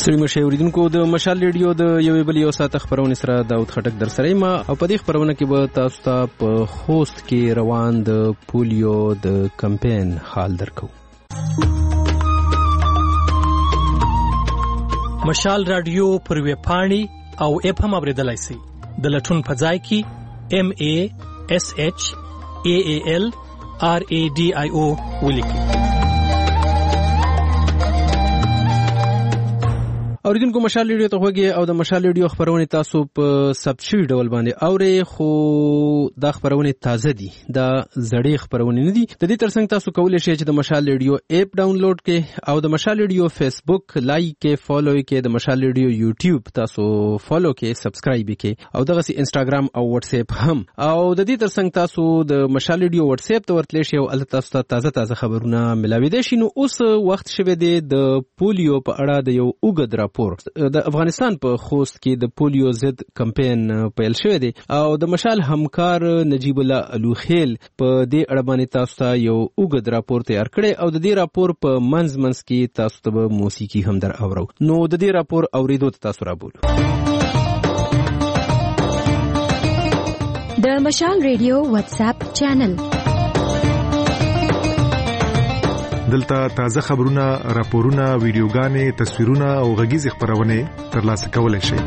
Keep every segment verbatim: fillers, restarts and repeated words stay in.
ستړي مشه اوریدونکو د مشال ریډیو د یوې بلې یو ساعت خبرونه سره داود خټک در سره ما او په دې خبرونه کې به تاسو ته په خوست کې روان د پولیو د کمپاین حال درکو. مشال رادیو پر ویب پاڼې او اپ هم اوریدلای شئ. د لټون په ځای کې ام ای اس ایچ ای ای ال آر ای ډي آی او ولیکئ. اوریدونکو مشال ریډیو ته وګورئ او د مشال ریډیو خبرونه تاسو په سبسکرایب ډول باندې اورئ، خو دا خبرونه تازه دي، دا زړې خبرونه نه دي. د دې ترڅنګ تاسو کولی شئ چې د مشال ریډیو اپ ډاونلوډ کړئ او د مشال ریډیو فیسبوک لایک کړئ، فالو کړئ، د مشال ریډیو یوټیوب تاسو فالو کړئ، سبسکرایب کړئ او دغه سي انستګرام او واتس اپ هم. او د دې ترڅنګ تاسو د مشال ریډیو واتس اپ ته ورتلی شئ او البته تاسو ته تازه تازه خبرونه ملاوي دي. نو اوس وخت شوه دی د پولیو په اړه د یو اوږد راپور د افغانستان په خوست کې د پولیو ضد کمپاین پیل شوی دی او د مشال همکار نجیب الله الوخیل په دې اړه باندې تاسو ته یو اوږد راپور تیار کړی او د دې راپور په منځ منځ کې تاسو ته موسیقي هم در اورو. نو د دې راپور اوریدو ته تاسو را بولو. د مشال ریډیو واتس اپ چینل دلته تازه خبرونه، راپورونه، ویډیوګانې، تصویرونه او غږیزې خبرونه ترلاسه کولای شئ.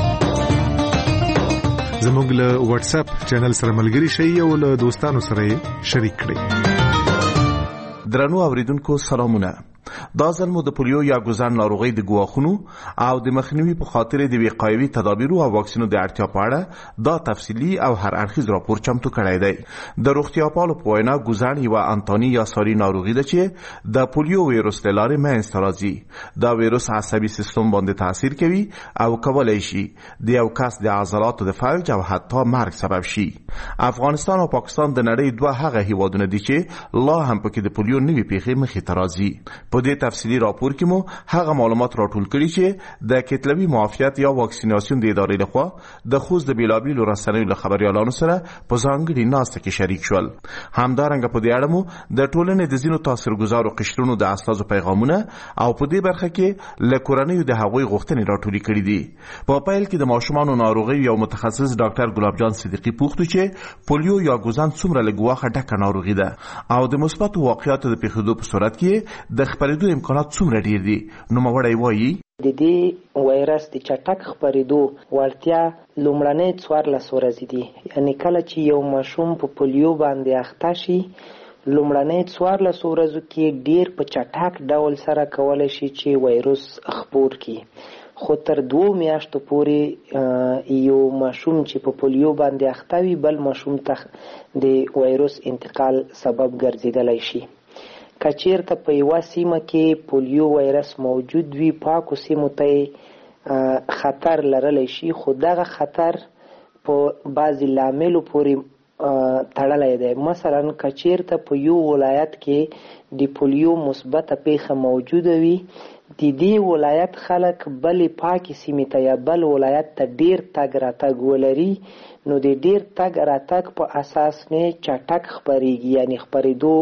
زموږ له واتس اپ چینل سره ملګري شئ او له دوستانو سره شریک کړئ. درنو اوریدونکو سلامونه. دا ځل مو د پولیو یا ګوزن ناروغۍ د ګواښونو او د مخنیوي په خاطر د وقایوي تدابیرو او واکسینو د اړتیا په اړه دا تفصیلي او هر اړخیز راپور چمتو کړی دی. د روغتیاپالو په وینا ګوزن یوه انتاني یا ساري ناروغي ده چې د پولیو ویروس له لارې منځته راځي. دا ویروس عصبي سیستم باندې تاثیر کوي او کولی شي د یو کس د عضلاتو د فلج او حتی مرګ سبب شي. افغانستان او پاکستان د نړۍ دوه هغه هیوادونه دي چې لا هم پکې د پولیو نوې پیښې مخې ته راځي. په دې تفصیلی راپور کې مو هغه معلومات راټول کړي چې د کتلوي معافیت یا واکسیناسیون د ادارې لخوا د خوست د بیلابیلو رسنیو له خبريالانو سره په ځانګړي ناسته کې شریک شول. همدارنګه په دې اړه مو د ټولنې د ځینو تاثیرګذارو قشرونو د استازو پیغامونه او په دې برخه کې له کورنیو د هغوی غوښتنې راټولې کړې دي. په پیل کې د ماشومانو ناروغي یو متخصص ډاکټر ګلاب جان صدیقي پوښتنه چې پولیو یا ګوزن څومره له ګواښه ډکه ناروغي ده او د مثبت واقعیاتو د پیښېدو په صورت کې د خپرېدو امکانات څومره ډیر دي. نو موړی وایي د دې وایرس د چټک خپرېدو وړتیا لومړنۍ څوارلس ورځې دي. یعنی کله چې یو ماشوم په پولیو باندې اخته شي لومړنۍ څوارلس ورځو کې ډیر په چټک ډول سره کولی شي چې وایرس خپور کړي. خو تر دوه میاشتو پورې یو ماشوم چې په پولیو باندې اخته وي بل ماشوم ته د وایرس انتقال سبب ګرځیدلی شي. کچیرته په یوه سیمه کې پولیو وایرس موجود وي پاکو سیمو ته خطر لرلی شي، خو دغه خطر په بعضې لاملو پورې تړلی دی. مثلا کچیرته په یو ولایت کې د پولیو مثبته پیښه موجوده وي د دې ولایت خلک بلې پاکې سیمې ته یا بل ولایت ته ډیر تګ راتګ ولري، نو د ډیر تګ راتګ په اساس نه چټک خپرېږي، یعنی خپرېدو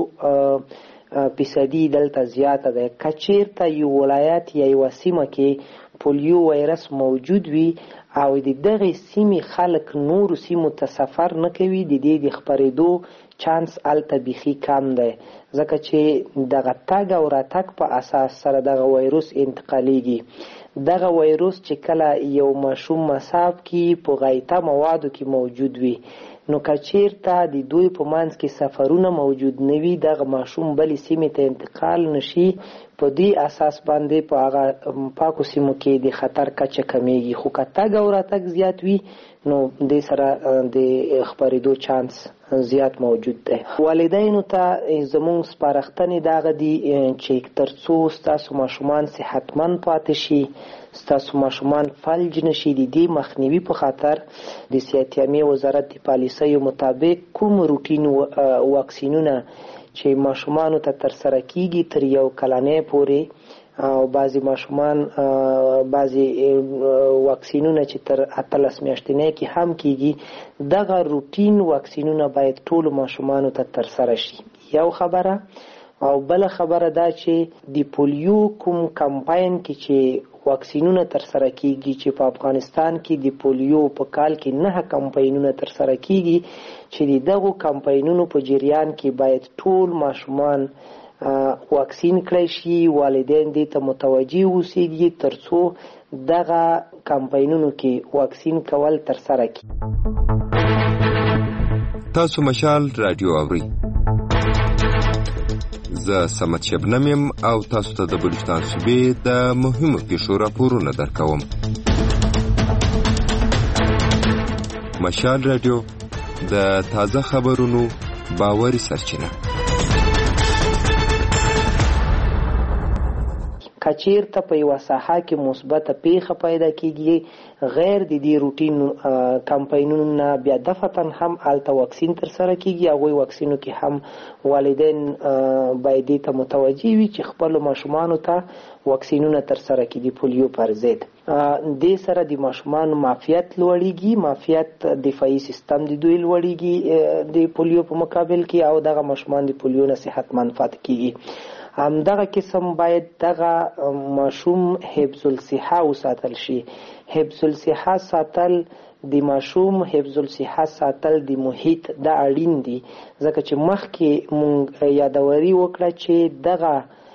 فیصدي دلته زیاته ده. کچیرته یو ولایت یا یوه سیمه کې پولیو وایرس موجود وي او د دغې سیمې خلک نورو سیمو ته سفر نه کوي، د دې د خپرېدو چانس هلته بیخي کم دی، ځکه چې دغه تګ او راتګ په اساس سره دغه وایرس انتقالیږي. دغه وایرس چې کله یو ماشوم مصاب کی په غایطه موادو کې موجود وي، نو کچیرته د دوی په منځ کې سفرونه موجود نه وي دغه ماشوم بلې سیمې ته انتقال نشي. په دې اساس باندې په هغه پاکو سیمو کې د خطر کچه کمیږي. خو که تګ او راتګ زیات وي نو دې سره د خپرېدو چانس زیات موجود دی. والدینو ته زموږ سپارښتنې دغه دي چې تر څو ستاسو ماشومان صحتمند پاتې شي، ستاسو ماشومان فلج نشي، د دې مخنیوي په خاطر د صحت عامې وزارت د پالیسیو مطابق کوم روټین واکسینونه چې ماشومانو ته ترسره کیږي تر یو کلنۍ پورې او بعضی ماشومان بعضی واکسینونه چې تر اتلس میاشتنۍ کې هم کیږي، دغه روټین واکسینونه باید ټولو ماشومانو ته ترسره شي. یو خبره او بل خبره دا چې د پولیو کوم کمپاین کې چې واکسینونه ترسره کیږي چې په افغانستان کې د پولیو په کال کې نه کمپاینونه ترسره کیږي چې دغه کمپاینونو په جریان کې باید ټول ماشومان واکسین کړی شي. والدین دې ته متوجي اوسېږي ترڅو دغه کمپاینونو کې واکسین کول ترسره کړي. تاسو مشال رادیو اورئ. زه سمت شبنم یم او تاسو ته د بلوچستان صوبې د مهمو پیښو راپورونه درکوم. مشال رادیو د تازه خبرونو باوري سرچینه. کچیرته په یوه ساحه کې مثبته پیښه پیدا کیږي غیر د دې روټین کمپاینونو نه بیا دفعتاً هم هلته واکسین ترسره کیږي. هغوی واکسینو کې هم والدین باید دې ته متوجي وي چې خپلو ماشومانو ته واکسینونه ترسره کړي د پولیو پر ضد. دې سره د ماشومانو معافیت لوړیږي، معافیت دفاعي سیستم د دوی لوړیږي د پولیو په مقابل کې او دغه ماشومان د پولیو نه صحتمند پاتې کیږي. همدغه قسم باید دغه ماشوم حفظ الصحه وساتل شي. حفظ الصحه ساتل د ماشوم حفظ الصحه ساتل د محیط د اړین دي ځکه چې مخکې مونږ یادوري وکړه چې دغه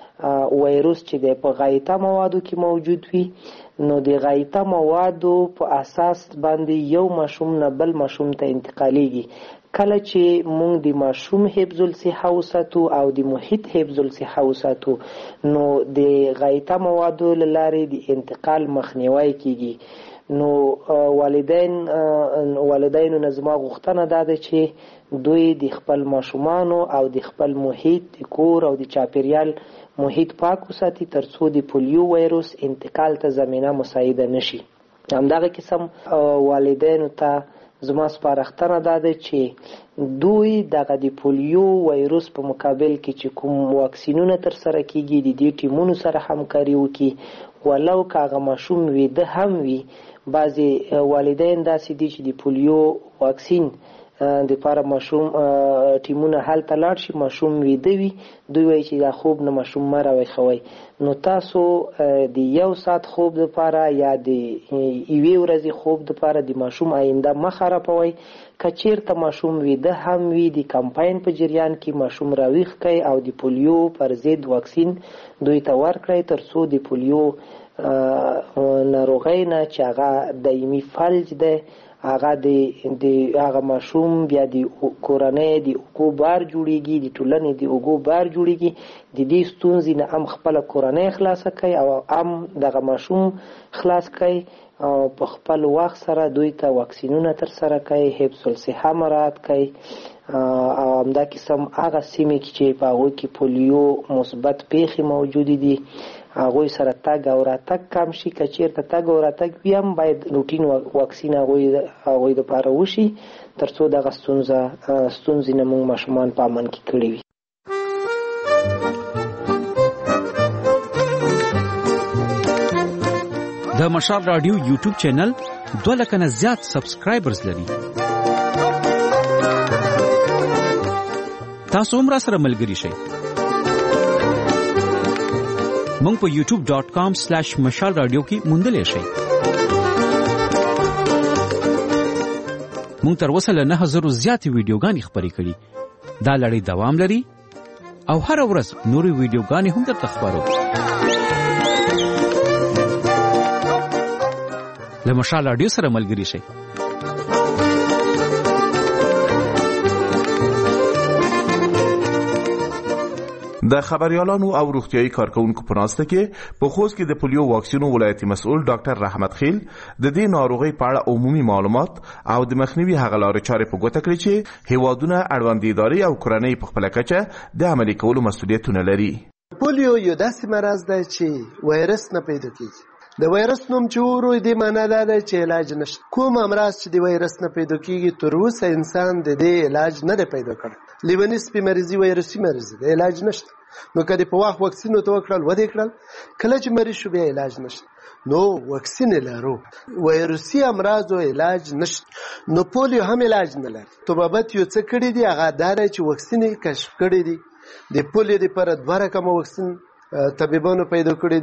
وایروس چې د په غایطه موادو کې موجود وي نو د غایطه موادو په اساس باندې یو ماشوم نه بل ماشوم ته انتقالیږي. کله چې مونږ د ماشوم حفظ الصحه وساتو او د محیط حفظ الصحه وساتو نو د غایطه موادو له لارې د انتقال مخنیوی کیږي. نو والدین والدینو نه زما غوښتنه دا ده چې دوی د خپل ماشومانو او د خپل محیط د کور او د چاپیریال محیط پاک وساتي ترڅو د پولیو وایروس انتقال ته زمینه مساعده نشي. همدغه قسم والدینو ته زما سپارښتنه دا ده چې دوی دغه د پولیو وایروس په مقابل کې چې کوم واکسینونه ترسره کیږي د دې ټیمونو سره همکاري وکړي ولو که هغه ماشوم ویده هم وي. بعضې والدین داسې دي چې د پولیو واکسین د لپاره ماشوم ټیمونه هلته لاړ شي ماشوم ویده وي دوی وایي چې دا خوب نه ماشوم مه راویښوئ. نو تاسو د یو ساعت خوب لپاره یا د یوې ورځې خوب لپاره د ماشوم آینده مه خرابوئ. که چیرته ماشوم ویده هم وي د کمپاین په جریان کې ماشوم راویښ کړئ او د پولیو پر ضد واکسین دوی ته ورکړئ ترڅو د پولیو ناروغۍ نه چې هغه دایمي فلج ده هغه د هغه ماشوم بیا د کورنۍ د اوږو بار جوړیږي د ټولنې د اوږو بار جوړیږي د دې ستونزې نه هم خپله کورنۍ خلاصه کوي او هم دغه ماشوم خلاص کوي او په خپل وخت سره دوی ته واکسینونه ترسره کوي حفظ الصحه مراعات کوي او همدا قسم هغه سیمې چې په هغوی کې پولیو مثبت پیښې موجودې دي هغوی سره تګ او راتګ کم شي. که چیرته تګ او راتګ وي هم باید روټین واکسین هغوی هغوی دپاره وشي ترڅو دغه ستونزه ستونزې نه موږ ماشومان په امن کې کړي وي. د مشال رادیو یوټیوب چینل دوه لکه نه زیات سبسکرایبرز لري. تاسو هم را سره ملګري شئ. مونږ په یوټیوب ډاٹ کام سلیش مشال رادیو کې موندلی شئ. مونږ تر اوسه له نهه زرو زیاتې ویډیوګانې خپرې کړي. دا لړۍ دوام لري او هره ورځ نورې ویډیوګانې هم درته خپرو. له مشال رادیو سره ملګري شئ. د خبريالانو او روغتيایي کارکونکو په ناسته کې په خوست کې د پولیو واکسینو ولایتي مسؤل ډاکټر رحمت خیل د دې ناروغي په اړه عمومي معلومات او د مخنیوي هغه لارې چارې په ګوته کړې چې هیوادونه اړوند ادارې او کورنۍ په خپل کچه د عملي کولو مسؤلیتونه لري. پولیو یو داسې مرض دی چې وایرس نه پیدا کیږي. د وایرس نوم چې ورو دې معنا دا ده چې علاج نشته. کوم امراض چې د وایرس نه پیدا کیږي تر اوسه انسان د دې علاج نه دی پیدا کړی. لیونی سپي مرضي وایرسي مرض دی علاج نشته. نو کله په وخت واکسین تو وکړل ودې کړل کله چې مریض شو بیا علاج نشته. نو واکسین لرو وایرسي امراضو علاج نشته. نو پولیو هم علاج نه لري. طبابت یو څه کړی دی هغه دا چې واکسین کشف کړی دی. د پولیو لپاره دوه رقم واکسین طبيبانو پیدا کړی دي.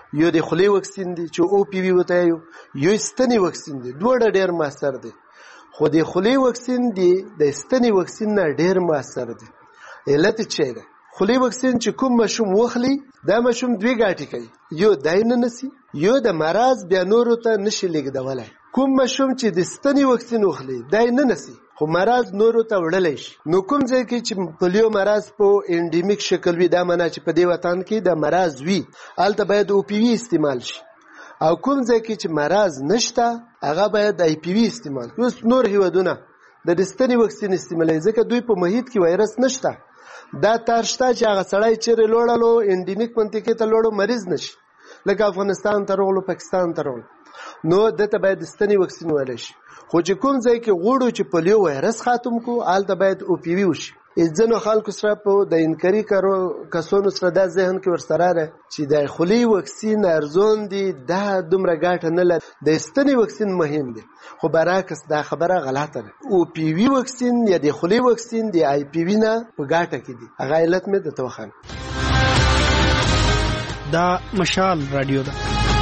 یو د خولې واکسین دی چې او پی وی وته یو یو ستنې واکسین دی، دوه ډېر موثر دی. خو د خولې واکسین دی د ستنې واکسین نه ډېر موثر دی. علت څه دی؟ خولې واکسین چې کوم ماشوم واخلي دا ماشوم دوی ګاټي کوي، یو دای نه نسی، یو د مرض بیا نورو ته نشي لېږدولی. کوم ماشوم چې د ستنې واکسین واخلي دای نه نسی خو مرض نورو ته وړلی شي. نو کوم ځای کې چې پولیو مرض په انډیمیک شکل وي، دا معنا چې په دې وطن کې د مرض وي، هلته باید او پی وی استعمال شي. او کوم ځای کې چې مرض نشته هغه باید آی پی وی استعمال کړي. اوس نور هیوادونه د ستنې واکسین استعمالوي ځکه دوی په محیط کې وایرس نشته. دا تار شته چې هغه سړی چیرې لوړلو انډیمیک منطقې ته لوړو مریض نشي، لکه افغانستان ته راغلو، پاکستان ته راغلو، نو دته باید ستنې واکسین ویلی شي. خو چې کوم ځای کې غواړو چې پولیو وایرس ختم کو هلته باید او پی وی وشي. ځینو خلکو سره په د انکاري کسانو سره دا ذهن کې ورسره ده چې د خولې واکسین ارزون دی، دا دومره ګټه نه لري، د ستنې واکسین مهم دی. خو برعکس دا خبره غلطه ده. او پی وی واکسین یا د خولې واکسین د آی پی وی نه په ګټه کې دی. هغه علت مې درته وښیم. دا مشال رادیو ده.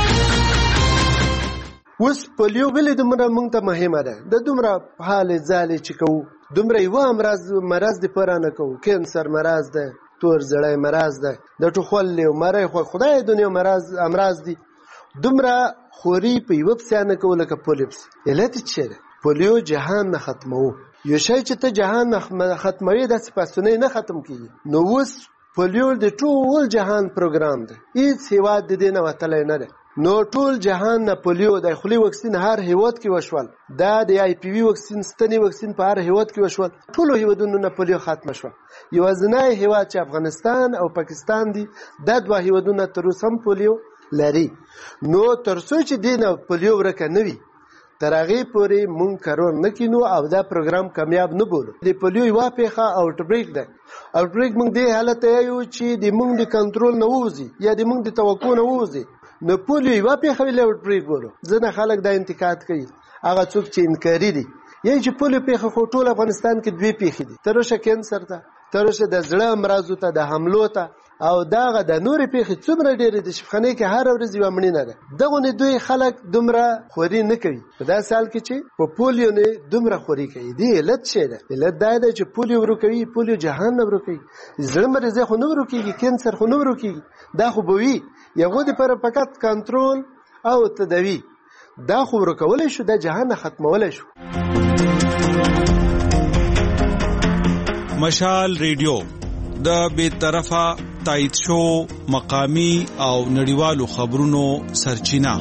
اوس پولیو ولې دومره موږ ته مهمه ده؟ د دومره حالې ځالې چې کوو دومره یوه امراض مرض دپاره نه کوو. کینسر مرض ده، تور زړی مرض ده، د ټوخل او مرۍ خو خدای دنیا مرض امراض دي. دومره خوري په یوه پسې نه کوو لکه پولیو پسې. علت څه ده؟ پولیو جهان نه ختموو. یو شی چې ته جهان نه ختموي داسې په اسانۍ نه ختم کېږي. نو اوس پولیو د ټول جهان پروګرام ده، هېڅ هېواد د دې نه وتلی نه ده. نو ټول جهان نه پولیو د خولې واکسین هر هیواد کې وشول، دا د آی پی وی واکسین ستنې واکسین په هر هیواد کې وشول، ټولو هیوادونو نه پولیو ختمه شوه. یوازینی هیواد چې افغانستان او پاکستان دي، دا دوه هیوادونه تر اوسه هم پولیو لري. نو تر څو چې دې نه پولیو ورکه نه وي تر هغې پورې مونږ کارون نه کینو او دا پروګرام کامیاب نه بولو. د پولیو یوه پیښه آوټبریک ده. آوټبریک مونږ دې حالت ته یو چې د مونږ د کنټرول نه ووځي یا د مونږ د توقع نه ووځي. نو پولیو یوه پیښه ویلې آوټبریک بولو. ځینې خلک دا انتقاد کوي، هغه څوک چې انکاري دي، یعنې چې پولیو پیښه خو ټول افغانستان کې دوې پیښې دي، تر اوسه کینسر ته، تر اوسه د زړه امراضو ته، د حملو ته، او دغه د نورې پیښې څومره ډېرې د شفخانې کې هره ورځ یوه مړینه ده. دغونې دوی خلک دومره خوري نه کوي په داسې حال کې چې په پولیو نه دومره خوري کوي. دې علت څه ده؟ علت دا ده چې پولیو ورکوي، پولیو جهان نه ورکوي، زړه مریضۍ خو نه ورکېږي، کینسر خو نه ورکېږي، دا خو به وي. یغو دپاره فقط کنټرول او تداوي، دا خو ورکولی شو، دا جهان نه ختمولی شو. مشال ریډیو د بې طرفه تایید شو مقامی او نړیوالو خبرونو سرچینه.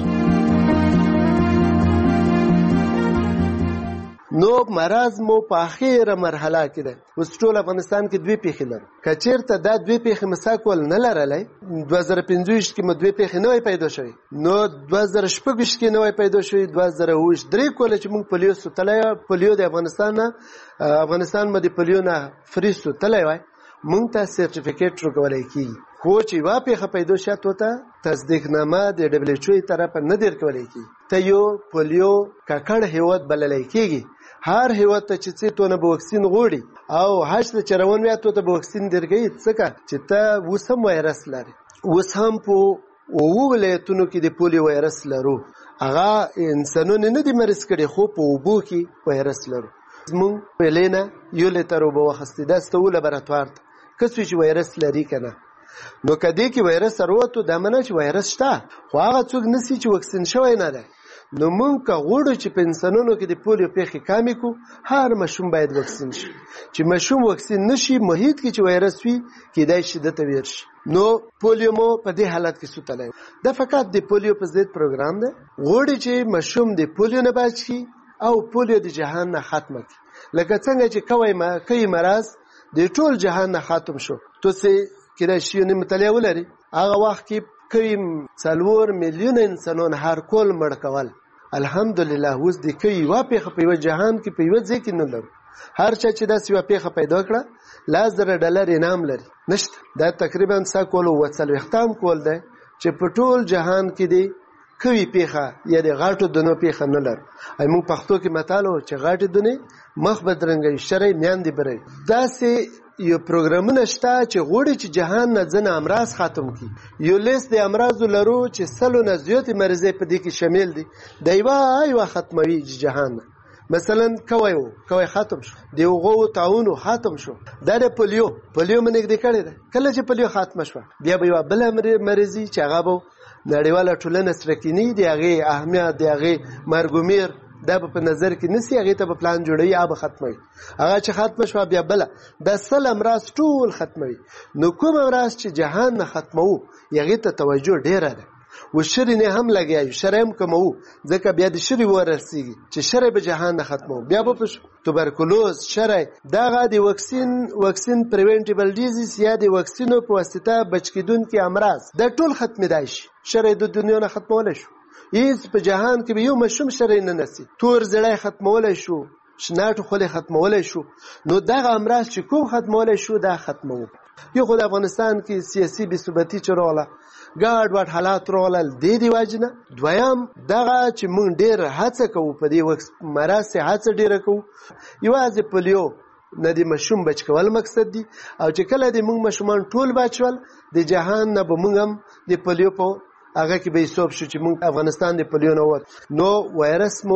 نو مرض مو په اخیره مرحله کې ده. اوس ټول افغانستان کې دوې پیښې لرو. که چېرته دا دوې پیښې مساکول نه لرلی، دوه زره پنځه ویشت کې مو دوې پیښې نوی پیدا شوي، نو دوه زره شپږ ویشت کې نوی پیدا شوي، دوه زره اووه ویشت درې کوله چې موږ پولیو سوتلی پولیو د افغانستان نه افغانستان مو د پولیو نه فری سوتلی وای، موږ ته سرټیفیکیټ ورکولی کېږي. خو چې یوه پیښه پیدا شوه تو ته تصدیقنامه د ډبلیو ایچ او طرفه نه در کولی کېږي. ته یو پولیو ککړ هیواد بللی کېږي. هر هیواد ته چې څه تونه به واکسین غوړي او حج ته چې روان وي تو ته به واکسین درکوي، ځکه چې ته اوس هم وایرس لري. اوس هم په اووه ولایتونو کې د پولیو وایرس لرو. هغه انسانونه نه دي مریض کړي، خو په اوبو کې وایرس لرو. زمونږ پهلې نه یو لیتر اوبه واخیستې، دا ستو لابراتوار ته که څه چې وایرس لري که نه. نو که دې کې وایرس راووتو دا معنا چې وایرس شته، خو هغه څوک نسي چې واکسین شوی نه دی. نو مونږ که غواړو چې په انسانانو کې د پولیو پیښې کمې کړو، هر ماشوم باید واکسین شي. چې ماشوم واکسین نشي، محیط کې چې وایرس وي کیدای شي دته ویر شي. نو پولیو مو په دې حالت کې سوتلی. دا فقط د پولیو په ضد پروګرام دی. غواړي چې ماشوم د پولیو نه بچ شي او پولیو د جهان نه ختمه کړي. لکه څنګه چې کوی ما کوي مرض د ټول جهان نه ختم شو. تاسو کله شي نه مطالعه ولري، هغه وخت کې کوي څلور میلیون انسانان هر کول مړ کول. الحمدلله اوس د کوي یوه پیښه په یوه جهان کې په یوه ځای کې نه لرو. هر چا چې داسې یوه پیښه پیدا کړه لس زره ډالر انعام لري. نشته. دا تقریبا سا کول اووه څلوېښتم کول دی چې په ټول جهان کې دی کوي پیښه یا د غاټو دونو پیښه نه لرو. ای موږ پښتو کې متال و چې غاټې دونې مخ بدرنګي شرعي میاندې بري. داسې یو پروګرامونه شته چې غوړي چې جهان نه ځنه امراض ختم کی. یو لیست د امراضو لرو چې سلو نه زیاتې مرزې په دې کې شامل دي. د یوه یوه ختموي جهان نه. مثلا کوی و کوی ختم شو، د هغو طاعون ختم شو، دا د پولیو پولیو مې نږدې کړې ده. کله چې پولیو ختمه شوه بیا به یوه بله مرضي چې هغه به نړیواله ټولنه سره کینی د هغې اهمیت د هغې مرګومیر دا به په نظر کې نسی، هغې ته به پلان جوړوي، هغه به ختموي. هغه چې ختمه شوه بیا بله دا سل امراض ټول ختموي. نو کوم امراض چې جهان نه ختموو هغې ته توجه ډېره ده. و شری نه هم لګیایو، شر هم کموو، ځکه بیا د شری ورسیږي چې شر به جهان نه ختمو. بیا به په توبرکلوز شر دغه د واکسین واکسین پریونټیبل ډیزیز یا د واکسینو په واسطه بچ کیدونکي امراض دا ټول ختمېدای شي. شر د دنیا نه ختمول شو. هیڅ په جهان کې به یو مشوم شر نه نسی. تور زړی ختمول شو، شناټو خولې ختمول شو. نو دغه امراض چې کوم ختمول شو دا ختمو. یو خو د افغانستان کې سیاسي بې ثباتي چې راغله، ګډ وډ حالات راغلل، دې دې وجې نه. دویم دغه چې موږ ډېر هڅه کوو په دې مرض هڅه ډېره کوو. یوازې پولیو نه د ماشوم بچ کول مقصد دی، او چې کله د موږ ماشومان ټول بچ شول د جهان نه به موږ هم د پولیو په هغه کې به حساب شو چې موږ افغانستان د پولیو نه ووت. نو وایرس مو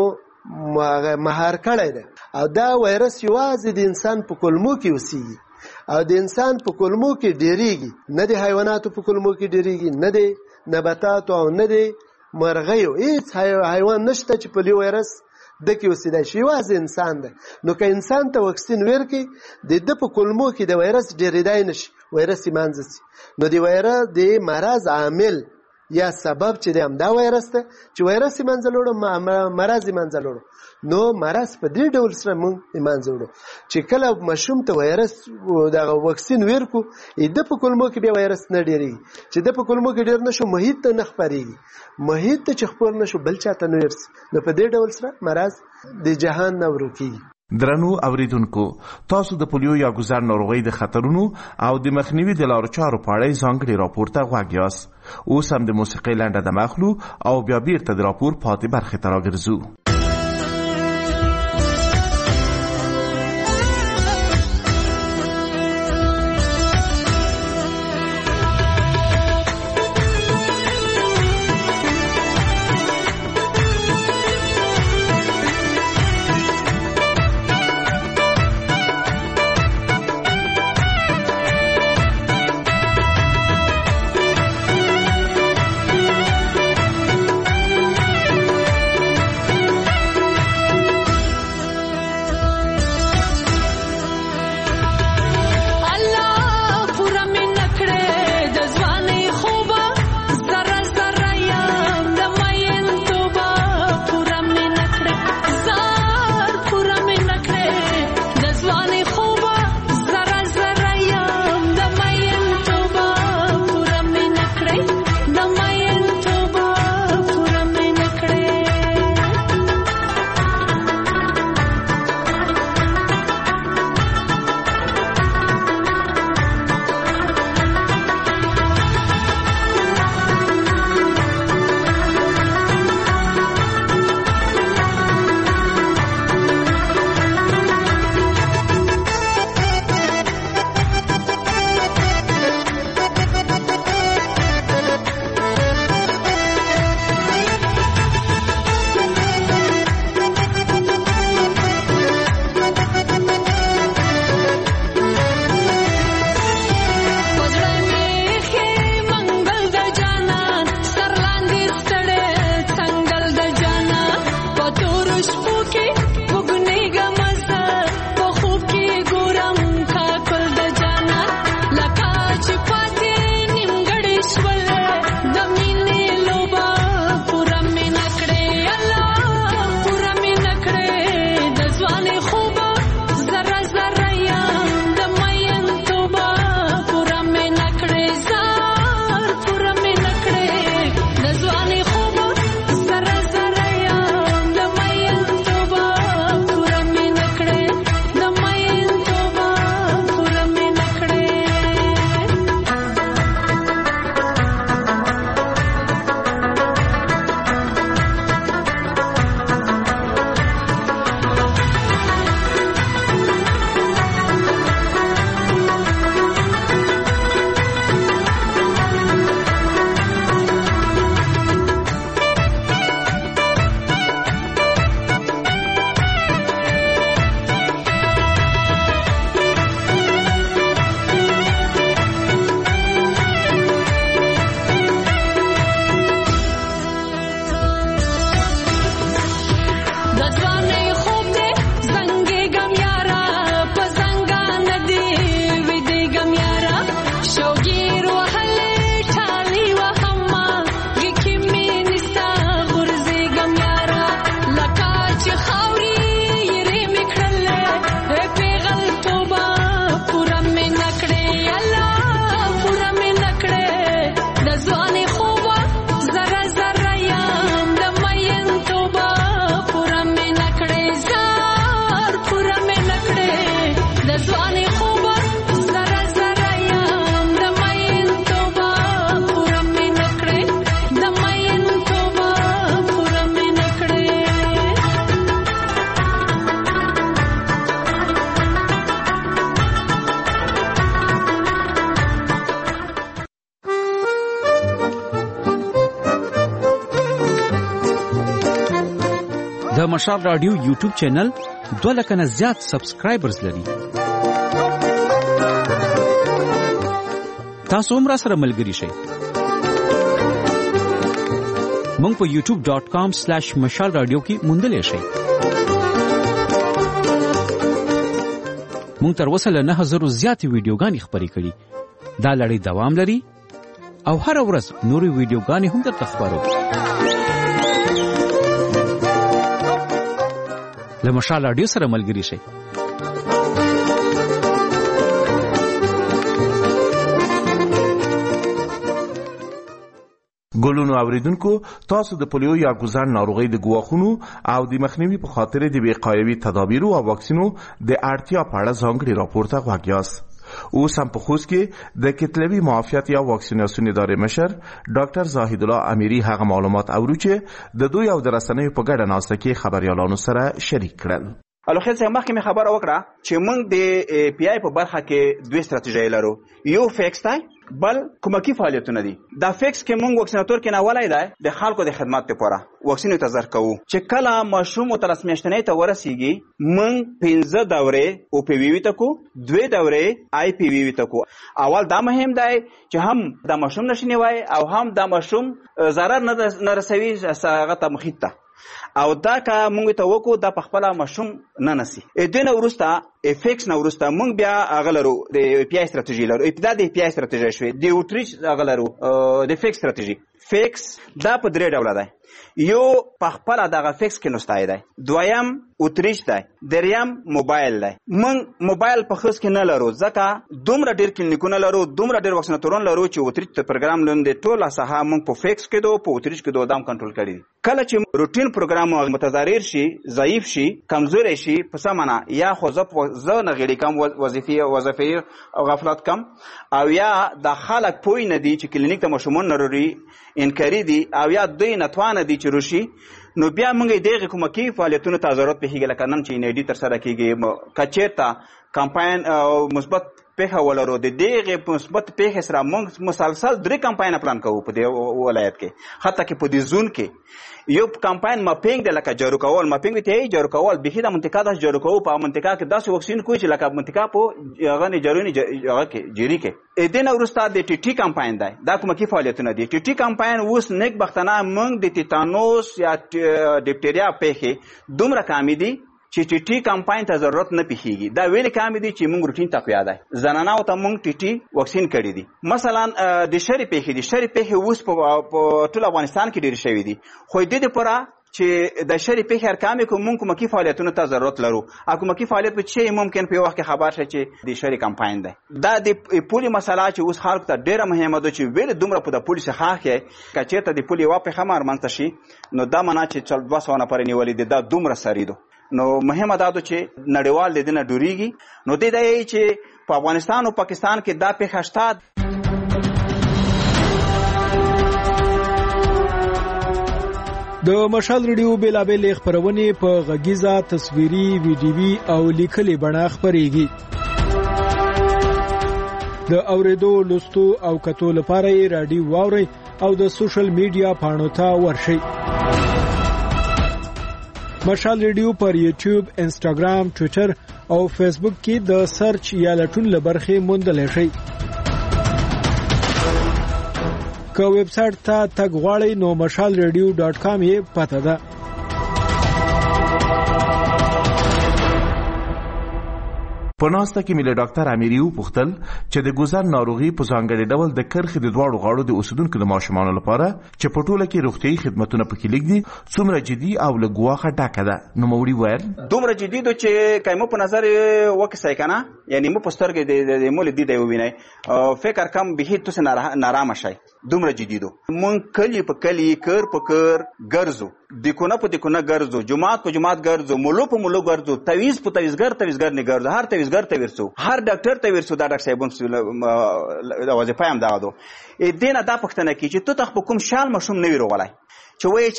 مهار کړی دی، او دا وایرس یوازې د انسان په کولمو کې اوسېږي او د انسان په کولمو کې ډېریږي، نه د حیواناتو په کولمو کې ډېریږي، نه د نباتاتو او نه د مرغیو. هیڅ حیوان نشته چې پولیو وایرس د کې اوسېدای شي، یوازې انسان دی. نو که انسان ته واکسین ورکړي د ده په کولمو کې د وایرس ډېرېدای نشي، وایرس یې منځه شي. نو د وایرس د مرض عامل یا سبب چې د همدا وایرس ده چې وایرس یې منځه لوړو، مرض یې منځه لوړو. نو مرض په دې ډول سره موږ یې منځه وړو چې کله ماشوم ته وایرس دغه واکسین ورکړو د په کولمو کې بیا وایرس نه ډېرېږي. چې د په کولمو کې ډېر نه شو محیط ته نه خپرېږي، محیط ته چې خپور نه شو بل چا ته نه ورسي. نو په دې ډول سره مرض د جهان نه ورکېږي. درنو اوریدونکو، تاسو د پولیو یا ګوزار ناروغۍ د خطرونو او د مخنیوي د لارو چارو په اړه ځانګړي راپور ته غوږ یاست. اوس هم د موسیقۍ لنډه دمه اخلو او بیا بیرته د راپور پاتې برخې ته راګرځو. مشال رادیو یوټیوب چینل دوه لکه نه زیات سبسکرایبرز لري. تاسو هم را سره ملګري شئ. مونږ په یوټیوب ډاټ کام سلیش مشال رادیو کې موندلی شئ. مونږ تر اوسه له نه زرو زیاتې ویډیوګانې خپرې کړي. دا لړۍ دوام لري او هره ورځ نورې ویډیوګانې هم درته خپرو. له مشال رادیو سره ملګري شئ. ګلونو اوریدونکو، تاسو د پولیو یا ګوزن ناروغۍ د ګواښونو او د مخنیوي په خاطر د وقایوي تدابیرو او واکسینو د اړتیا په اړه ځانګړي راپور ته غوږ یاست. اوس هم په خوست کې د کتلوي معافیت یا واکسیناسیون ادارې مشر ډاکټر زاهد الله امیری هغه معلومات اورو چې د دوی او د رسنیو په ګډه ناسته کې خبريالانو سره شریک کړل. الوخیل څنګه مخکې مې خبره وکړه چې موږ د پی آی په برخه کې دوه ستراتیژي لرو. یو فیکس دی، بل کومکی فعالیتونه دي. دا فیکس کې موږ واکسیناتور کې نه ولای دی د خلکو د خدمات لپاره واکسین ته زر کوو چې کله ماشوم تر سمیشتنې ته ورسیږي موږ پنځه دورې او پی وی وی تکو، دوه دورې آی پی وی وی تکو. اول دا مهم دی چې هم د ماشوم نشنی وای او هم د ماشوم ضرر نه رسوي هغه ته مخیط ته او دا که مونږ ته وکړو دا په خپل ماشوم نه نسی. دنه ورسته افیکس نه ورسته مونږ بیا هغه لرو د پی آی ستراتیژي لرو. ابتدا د پی آی ستراتیژي شوې د اوټریچ هغه لرو د فیکس ستراتیژي. فیکس دا په درې ډوله دی. یو په خپل دغه فیکس کې نوستای دی، دویم اوټریچ دی، دریم موبایل دی. مونږ موبایل په خص کې نه لرو ځکه دومره ډیر کلینیکونه لرو، دومره ډیر واکسیناتورون لرو چې اوټریچ ته پروګرام لاندې ټوله ساحه مونږ په فیکس کې دو په اوټریچ کې دو دام کنټرول کړی. کله چې روټین پروګرام متضرر شي، ضعیف شي، کمزوري شي، په سمانه یا خو زه نه غړي کم وظیفي وظیفي او غفلت کم او یا د خلک پوی نه دي چې کلینیک ته مشمون نروري انکاری دي او یا دوی نتوانه دي چې روشي، نو بیا موږ دغه کومکی فعالیتونو ته ضرورت پیږي لکه نن چې ان ډي تر سره کیږي کچېرته کمپاین او مثبت پیښه ولرو. د دغه مثبت پیښه سره موږ مسلسل درې کمپاین پلان کوو په دې ولایت کې، حتی کې په دې زون کې یو کمپاین ماپینګ د لکه جارو کول، ماپینګ ته یې جارو کول به د منطقه د جارو کول په منطقه کې داسې واکسین کوی چې لکه منطقه په هغه نه جارو نه هغه کې جری کې. ا دې نو ورسته د ټي ټي کمپاین دی. دا کومه کې فعالیتونه دي. ټي ټي کمپاین اوس نیک بختانه موږ د ټیټانوس یا ډیپټیریا پیښه دومره کامې دي چې ټي ټي کمپاین ته ضرورت نه پیږي. دا ویل کامې دي چې موږ روټین تقویا دی. زنانه او ته موږ ټي ټي واکسین کړی دي. مثلا د شری پیښه دي، شری پیښه اوس په ټول افغانستان کې ډیر شوی دي، خو د دې لپاره چې د شری پیښه ارقام کوم موږ کومکی فعالیتونو ته ضرورت لرو. ا کومکی فعالیت به چې ممکن په وخت کې خبر شي چې د شری کمپاین دی. دا د پولی مسله چې اوس خلک ته ډیره مهمه ده چې ویل دومره په د پولیس ښه کې کچېته د پولی واپه خمر منځ شي، نو دا معنا چې چل دوه سو نه پرې نیولې دي. دا دومره سریدو نو مهمه ده چې نړیوال د دینه ډوریږي. نو د دې چې په افغانستان او پاکستان کې دا پیښه شته. د مشال ریډیو بیلابل خبرونه په غږیزه، تصویري، ویډیوي او لیکلي بڼه خبريږي. د اوریدو، لوستو او کتو لپاره یې رادیو واوري او د سوشل میډیا پاڼو ته ورشئ. مشال ریډیو پر یوټیوب، انسټاګرام، ټوئیټر او فیسبوک کې د سرچ یا لټون لبرخه موندلی شئ. که ویب سټ ته تګ غواړئ نو مشال ریډیو ډاټ کام یې پته ده. په ناسته کې مله ډاکټر امیری وپوښتل چې د ګوزن ناروغي په ځانګړي ډول د کرخې د دواړو غاړو د اوسیدونکو د ماشومانو لپاره چې په ټوله کې روغتيایي خدماتونه پکې لیکدي څومره جدي او له ګواښه ډکه ده. نو موري ویل دومره جدي ده چې کایمو په نظر وکسای کنه، یعنی مو په سترګې د مول دي دی ویني فکر کم به هیڅ نارامه شي. دومره جدي ده. مونږ کلی په کلی، کر په کر ګرځو، دکونه په دکونه ګرځو، جماعت په جماعت ګرځو، مولو په مولو ګرځو، تویز په تویزګر تویزګر نه ګرځو، هر تویزګر ته ورسو، هر ډاکټر ته ورسو. دا ډاکټر صاحبون د وظیفه هم دا دو. ا دینه دا پښتنه کی چې ته تخ په کوم شال مشوم نه ویروغلای چې وای چې ا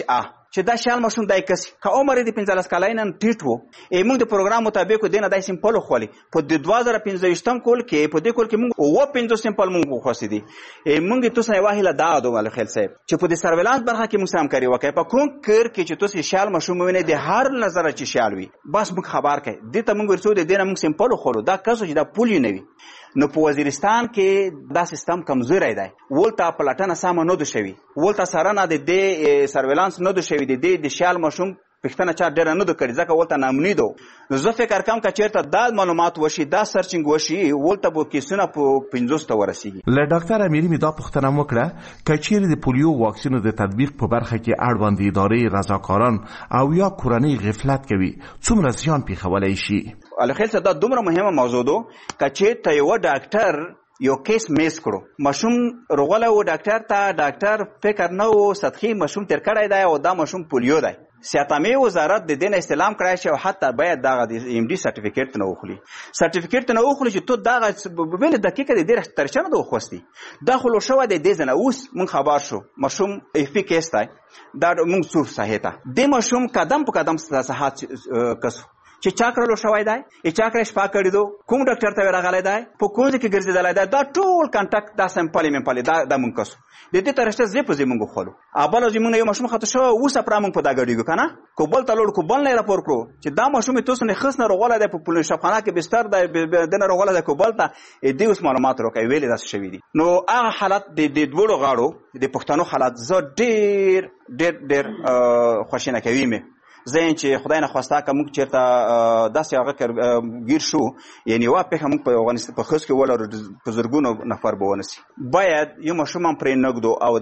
چې دا شال ماشوم دای کسي که عمر د پنځلس کالای نه ټیټ وو موږ د پروګرام مطابق دینه دای سیمپل خولي په د دوه زره پنځه کول کې په دې کول کې موږ و پنځه سیمپل موږ خوښ دي موږ تاسو نه واهله دا دوه خل صاحب چې په د سرویلانس برخه کې موږ همکاري وکړو په کوم کار کې چې تاسو شال ماشوم ویني د هر نظر چې شال وي بس موږ خبر کړي د ته موږ ورسو د دینه موږ سیمپل خولو دا کسو چې دا پولی نه وي نو په وزیرستان کې دا سیستم کمزوری دی ولته پلاتنه سم نه دو شوی ولته سره نه د دې سرویلانس نه دو شوی د دې د شال ماشوم پښتنه چا ډیر نه دو کړی ځکه ولته نامنی دو نو زه فکر کوم چې چیرته دا معلومات وشي دا سرچینګ وشي ولته به کیسونه په پنځوس ته ورسیږي له ډاکټر امیری می دا پوښتنه وکړه چې چیرې د پولیو واکسینو د تطبیق په برخه کې اړوند ادارې رضاکاران او یا کورنۍ غفلت کوي څومره زیان پیښولی شي الخیل دا دومره مهمه موضوع ده چې ته یو ډاکټر یو کیس میس کړو ماشوم رغله و ډاکټر ته ډاکټر فکر نه و سطحي ماشوم تر کړی دی او دا ماشوم پولیو دی سیاتامي وزارت د دین استلام کړای شي او حتی باید دغه د ایم ډي سرټیفیکیټ نه وخلي سرټیفیکیټ نه وخلي چې تو دغه بل دقیقه د ډیر ترشنه د خوستي دا خلو شو د دې ځنه اوس مون خبر شو ماشوم افی کیس دی دا مونږ څو صحیحه د ماشوم قدم په قدم صحت کسو چې چا کړلو شوی دی چې چا کړی شپه کړی دو کوم ډاکټر ته راغلی دی په کوم ځای کې ګرځېدلی دی دا ټول کانټاکټ دا سمپل ممپل دا د مونږ کسو د دې ترشته زې په زې مونږ خولو ابل زمونږ یو ماشوم خاطر شو اوس پرا مونږ په دا ګډیږو کنه کوبل ته لوړ کوبل نه راپور کړو چې دا ماشوم تاسو نه خص نه رغوله دی په پولیس شپخانه کې بستر دی د نه رغوله دی کوبل ته دې اوس معلومات راکوي ویلې داس شوی دي نو هغه حالت د دې دوړو غاړو د پښتنو حالت زه ډېر ډېر ډېر خوشینه کوي مې زین چې خدای نه خواسته که موږ چېرته داسې هغه ګیر شو یعنې وا پېښه موږ په افغانستان په خص کې ولرو په زرګونو نفر به ونسي باید یو ماشوم هم پرې نږدو او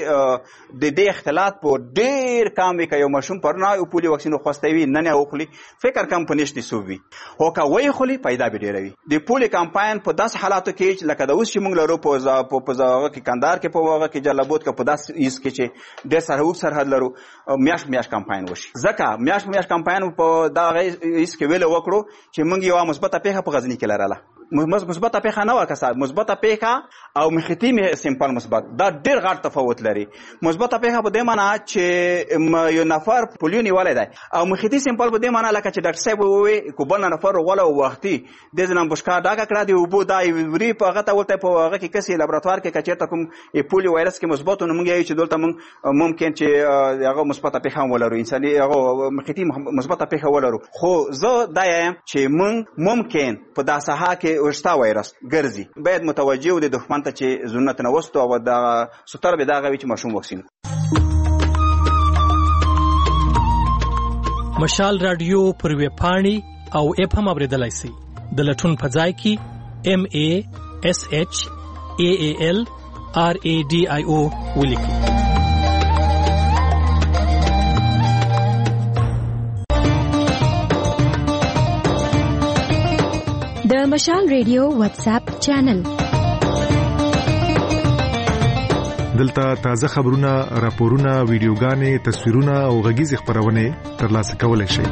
د دې اختلاط په ډېر کم وي که یو ماشوم پرونه یو پولي واکسین خواستی وي نن یې وخوري فکر کم په نشتې سوب وي خو که ویې خوري پیدا به ډېره وي د پولي کمپاین په داسې حالاتو کې لکه د اوس چې موږ لرو په هغه کې کندهار کې په هغه کې جلالاباد کې په داسې ایز کې چې ډېر سرحد سرحد لرو میاشت میاشت کمپاین وشي ځکه میاشت میاشت کمپاین په دغه ایس کې ویله وکړو چې موږ یوه مثبته پیښه په غزني کې لرله مثبته پیښه نه وه که صاحب مثبته پیښه او مخیطي سیمپل مثبت دا ډېر غټ تفاوت لري مثبته پیښه په دې معنی چې یو نفر پولیو نیولی دی او مخیطي سیمپل په دې معنی لکه چې ډاکټر صاحب ووایي که بل نفر وغوله او وختي دې ځنه بشکا ډاکه کړه د اوبو دا وری په هغه ته ورته په هغه کې کسې لابراتوار کې که چېرته کوم پولیو وایرس کې مثبت و نو موږ یې چې دلته موږ ممکن چې هغه مثبته پیښه هم ولرو انساني هغه مخیطي مثبته پیښه ولرو خو زه دا یم چې موږ ممکن په دا ساحه کې وشته وایرس ګرځي باید متوجه و د دښمن ته چې زړونه ترنه وستو او دغه ستره به دغه وي چې ماشوم واکسین مشال رادیو پر ویبپاڼې او اپ هم اورېدلی سئ د لټون په ځای کې ایم ای ایس ایچ ای ای ایل آر ای ډي آی او ولیکئ د مشال ریډیو واتس اپ چینل دلته تازه خبرونه راپورونه ویډیوګانې تصویرونه او غږیز خبرونه ترلاسه کولای شئ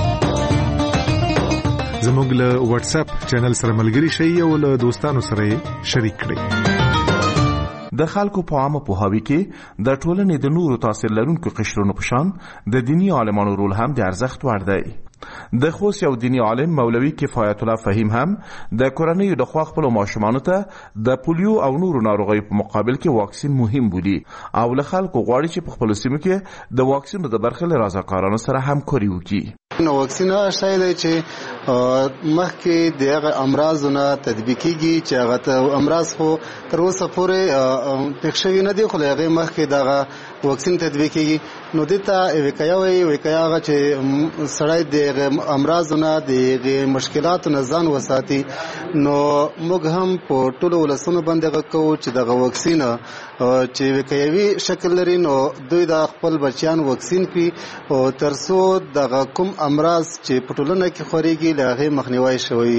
زموږ له واتس اپ چینل سره ملګري شئ او له دوستانو سره شریک کړئ د خلکو په عامه پوهاوي کې د ټولنې د نورو تاثیر لرونکو قشرونو په شان د دیني عالمانو رول هم د ارزښت وړ دی د خوست یو دینی عالم مولوی کفایت الله فهیم هم د کورنۍ د خوا خپل ماشومانو ته د پولیو او نورو ناروغیو په مقابل کې واکسین مهم بولي او له خلکو غواړي چې په خپل سیمه کې د واکسینو د برخې له رضاکارانو سره همکاري وکړي نو واکسین شای دی چې مخکې د هغه امراضو نه تطبیقیږي چې هغه امراض خو تر اوسه پورې پېښ شوي نه دي خو له هغې مخکې دغه واکسین تطبیقیږي نو دې ته وقایه وایي وقایه هغه چې سړی د هغې امراضو نه د هغې مشکلاتو نه ځان وساتي نو موږ هم په ټولو ولسونو باندې هغه کوو چې دغه واکسین چې وقایوي شکل لري نو دوی د خپل بچیان واکسین کړي او تر څو دغه کوم امراض چې په ټولنه کې خورېږي له هغې مخنیوی شوی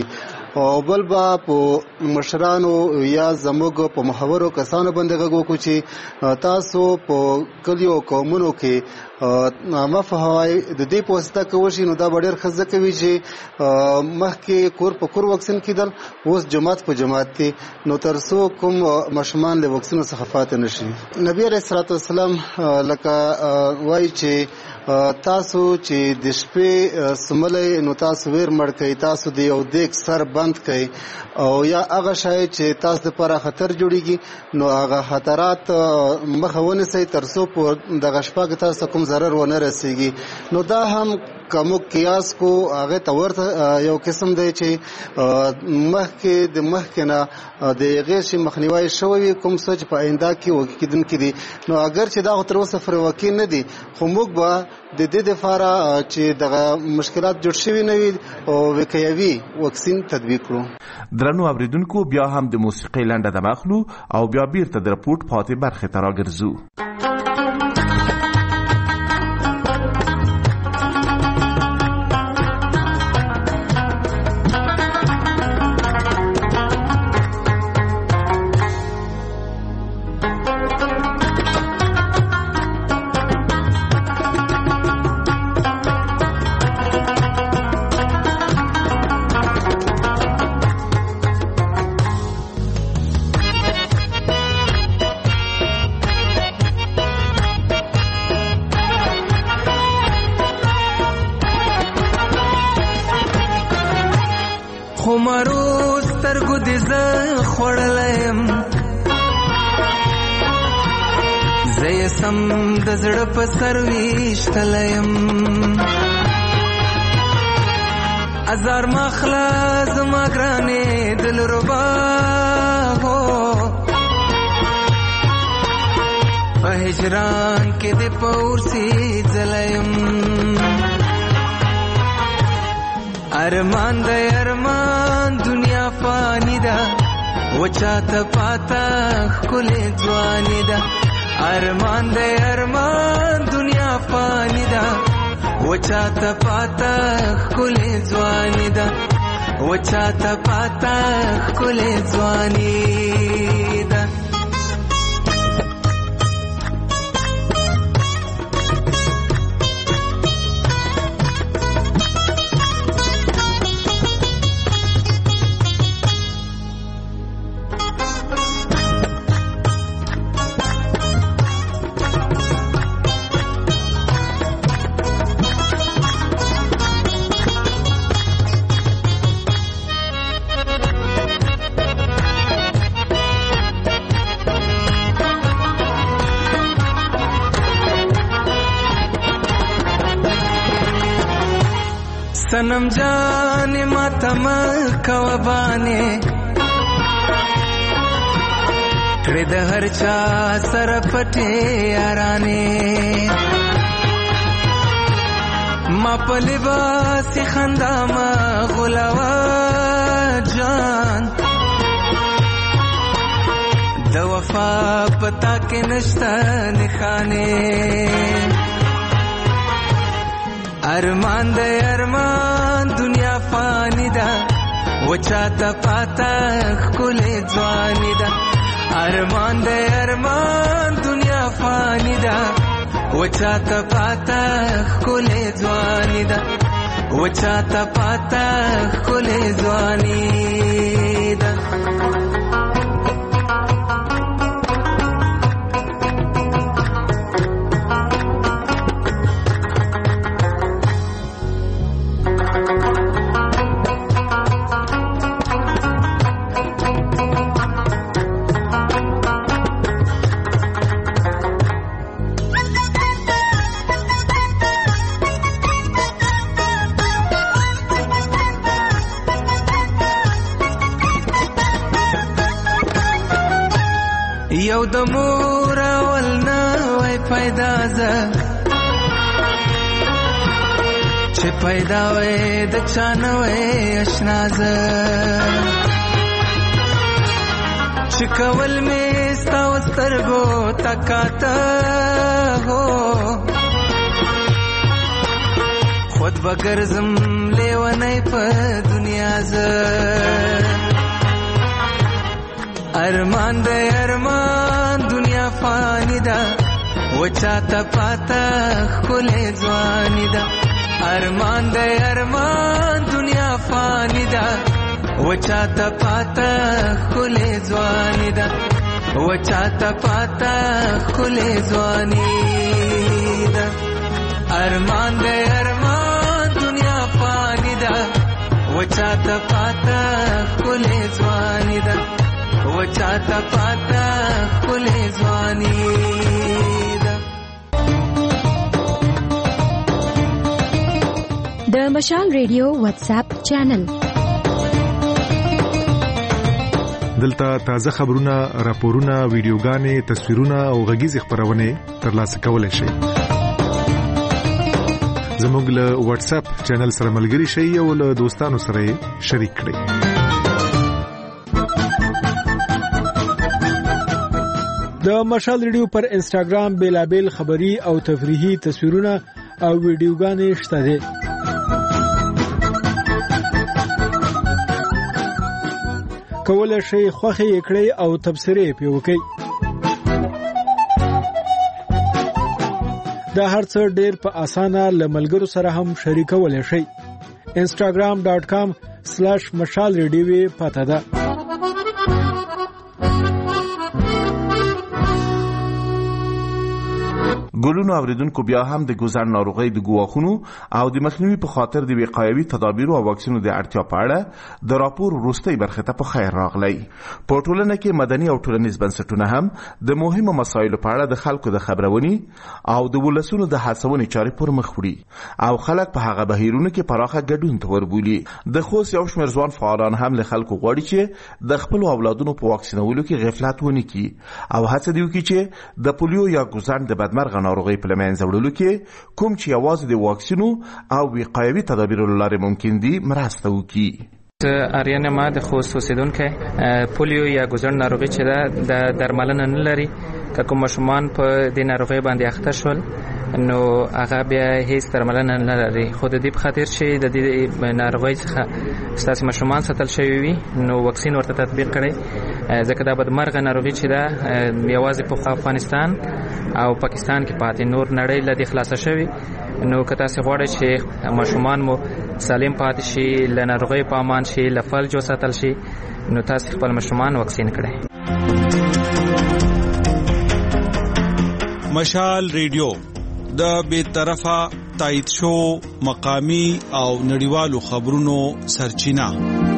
او بل با په مشرانو یا زموږ په محورو کسانو باندې غږ وکړو چې تاسو په کلیو قومونو کې مفهوم د دې په واسطه کوي شي نو دا ډېر خزه کوي چې مخکې کور په کور واکسین کیدل اوس جماعت په جماعت دي نو تر څو کوم ماشومان له واکسین څخه فاتح نشي. نبی علیه الصلاۃ والسلام لکه وایي چې تاسو چې د شپې سملې نو تاسو ویر مړ کوي تاسو د یو دیګ سر بند کوي او یا هغه شای چې تاسو لپاره خطر جوړیږي نو هغه خطرات مخه ونیسئ تر څو په دغه شپه کې تاسو کوم ضرر ونه رسیږي. نو دا هم کوم قیاس کو هغه تورته یو قسم دی چې مخکې د مخکنه د غیر شي مخنیوي شوی کوم څه په آینده کې وکیدن کې دي نو اگر چې دا تر اوسه فر وکیل نه دي خو موږ به د دې لپاره چې دغه مشکلات جوړ شوي نه وي او وکیوي واکسین تطبیق کړو. درنو اوریدونکو بیا هم د موسیقي لنډه د مخلو او بیا بیرته د رپورټ پاتې برخه ته راګرځو. خمرو سترګو دې زه خوړلیم زه یې سم د زړه په سر ویشتلیم ازار مخله زما ګرانې دلربا هو په هجران کې دې په اورسي ځلیم ارمان د ارمان دنیا فانی ده وچاته پاتا ښکلې ځواني ده ارمان د ارمان دنیا فانی ده وچاته پاتا ښکلې ځواني ده وچاته پاتا ښکلې ځواني ده. सनम जाने मातम कवबाने कृद हर चा सरपटे याराने मा पलिबासी खंदा मा गुलावा जान द वफा पता के नश्ता निखाने ارمان د ارمان دنیا فانی ده وچاته پاتا ښکلې ځواني ده ارمان د ارمان دنیا فانی ده وچاته پاتا ښکلې ځواني ده وچاته پاتا ښکلې ځواني ده. یو د مور اول نه وای پیدا زه چې پیدا وای د چا نه وای اشنا زه چې کول مې ستا و سترګو تکاته هو خو ود بګرزم لیونی په دنیا ز ارمان د ارمان دنیا فانی ده وچاته پاته خله ځواني ده ارمان د ارمان دنیا فانی ده وچاته پاته خله ځواني ده وچاته پاته خله ځواني ده ارمان د ارمان دنیا فانی ده وچاته پاته خله ځواني ده وچاته پاته خله ځواني ده د مشال ریډیو واتس اپ چینل دلته تازه خبرونه، راپورونه، ویډیوګانې، تصویرونه او غږیز خبرونه ترلاسه کولای شئ. زموږ له واتس اپ چینل سره ملګري شئ او له دوستانو سره شریک کړئ. د مشال ریډیو پر انسټاګرام بیلابل خبری او تفریحي تصویرونه او ویډیوګانې شته دي. کولای شئ خوښه یې کړئ او تبصرې پې وکړئ. دا هر څه ډېر په اسانه له ملګرو سره هم شریکولی شئ. انسټاګرام ډاټ کام سلاش مشال ریډیو پته ده. ګلونو اوریدونکو بیا هم د ګوزن ناروغۍ د ګواښونو او د مخنیوي په خاطر د وقایوي تدابیرو او واکسینو د اړتیا په اړه د راپور وروستۍ برخه ته په خیر راغلی. په ټولنه کې مدني او ټولنیز بنسټونه هم د مهمو مسایلو په اړه د خلکو د خبرونې او د ولسونو د هڅونې چارې پر مخ وړي او خلک په هغه بهیرونو کې پراخه ګډون ته وربولي. د خوست یو شمېر ځوان فعالان هم له خلکو غواړي چې د خپلو اولادونو په واکسینولو کې غفلت ونه کړي او هڅه دې وکړي چې د پولیو یا ګوزن د بدمرغه ناروغۍ په لمنځه وړلو کې کوم چې یوازې د واکسینو او وقایوي تدابیرو له لارې ممکن دي مرسته وکړي. آریان ما د خوست اوسیدونکی پولیو یا ګوزن ناروغي چې ده د درملنه نه لري. که کوم ماشومان په دې ناروغۍ باندې اخته شول نو هغه بیا هیڅ درملنه نه لري. خو د دې په خاطر چې د دې ناروغۍ څخه ستاسو ماشومان ساتل شوي وي نو واکسین ورته تطبیق کړئ، ځکه دا بدمرغه ناروغي چې ده یوازې په افغانستان او پاکستان کې پاتې، نور نړۍ له دې خلاصه شوي. نو که تاسو غواړئ چې ماشومان مو سالم پاتې شي، له ناروغۍ په امان شي، له فلج وساتل شي، نو تاسو خپل ماشومان واکسین کړئ. مشال ریډیو د بے طرفه تایید شو مقامی او نړیوالو خبرونو سرچینه.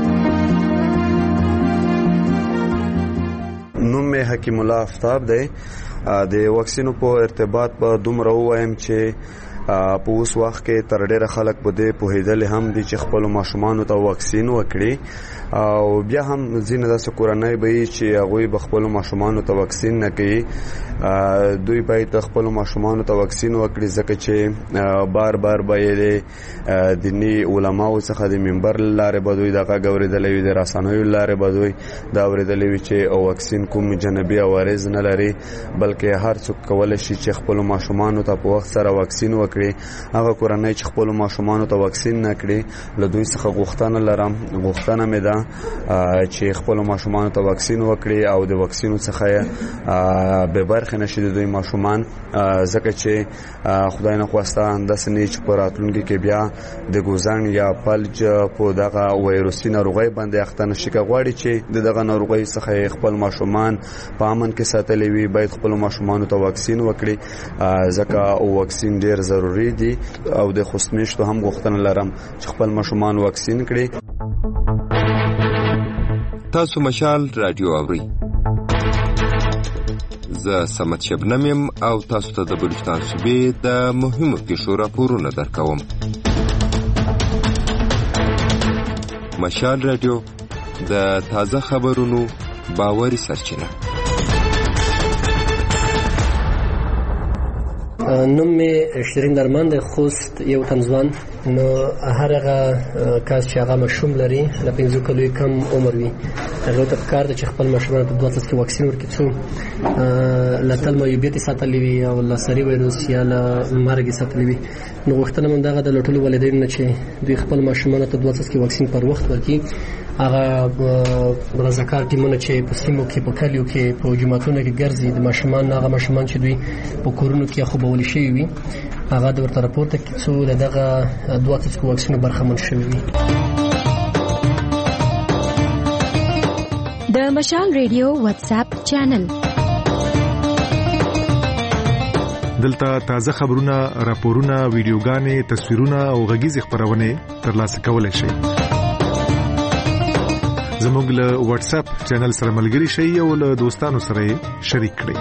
نوم می حکیم الله آفتاب دی. د واکسینو په ارتباط په دومره وایم چې په اوس وخت کې تر ډیره خلک په دې پوهېدل هم دي چې خپل ماشومان ته واکسین وکړي او بیا هم ځینې داسې کورنۍ به چې هغوی به خپل ماشومان ته واکسین نه کوي. دوی باید خپل ماشومان ته واکسین وکړي ځکه چې بار بار به یې د دیني علماو څخه د منبر لارې به دوی دغه اورېدلی وي، د رسنیو لارې به دوی دا اورېدلی وي چې واکسین کوم جانبي عوارض نه لري، بلکې هر څوک کولی شي چې خپل ماشومان ته په وخت سره واکسین وکړي. هغه کورنۍ چې خپل ماشومان ته واکسین نه کړي له دوی څخه غوښتنه لرم غوښتنه مې ده چې خپل ماشومان ته واکسین وکړي او د واکسینو څخه به برخه نشي د دوی ماشومان، ځکه چې خدای نه خواسته داسې نه چې په راتلونکي کې بیا د ګوزن یا فلج په دغه وایروسي ناروغۍ باندې اخته نشي. که غواړي چې د دغه ناروغۍ څخه خپل ماشومان په امن کې ساتلی وي باید خپل ماشومان ته واکسین وکړي، ځکه واکسین ډیر ضروری دي او د خوست میشتو هم غوښتنه لرم چې خپل ماشومان واکسین کړي. تاسو مشال رادیو اورئ. زه سمت شبنم یم او تاسو ته د بلوچستان صوبې د مهمو پیښو راپورونه درکوم. مشال رادیو د تازه خبرونو باوري سرچینه. نوم می شیرین درمان د خوست یو تنځوان. نو هر هغه کس چې هغه مشوم لري له پنځه کلوي کم عمر وي هغه ته کار د خپل ماشومان په دوه څاڅکي واکسین ورکړي څو له تل معیوبیت ساتلې وي او له سری وایروس یا له مرګ ساتلې وي. نو وختونه من دغه د لټول والدین نه چې دوی خپل ماشومان ته دوه څاڅکي واکسین پر وخت ورکړي. هغه رضاکار ټیمونه چې په سیمو کې په کلیو کې په جماعتونو کې ګرځي د ماشومان هغه ماشومان چې دوی په کورونو کې خوبول شي وي هغه د ورته راپورته کې څو دغه دوه څاڅکي واکسین برخمن شوي وي. د مشال ریډیو واتس اپ چینل دلته تازه خبرونه، راپورونه، ویډیوګانې، تصویرونه او غږیزې خبرونه ترلاسه کولای شئ. زموږ له واتس اپ چینل سره ملګري شئ او له دوستانو سره شریک کړئ.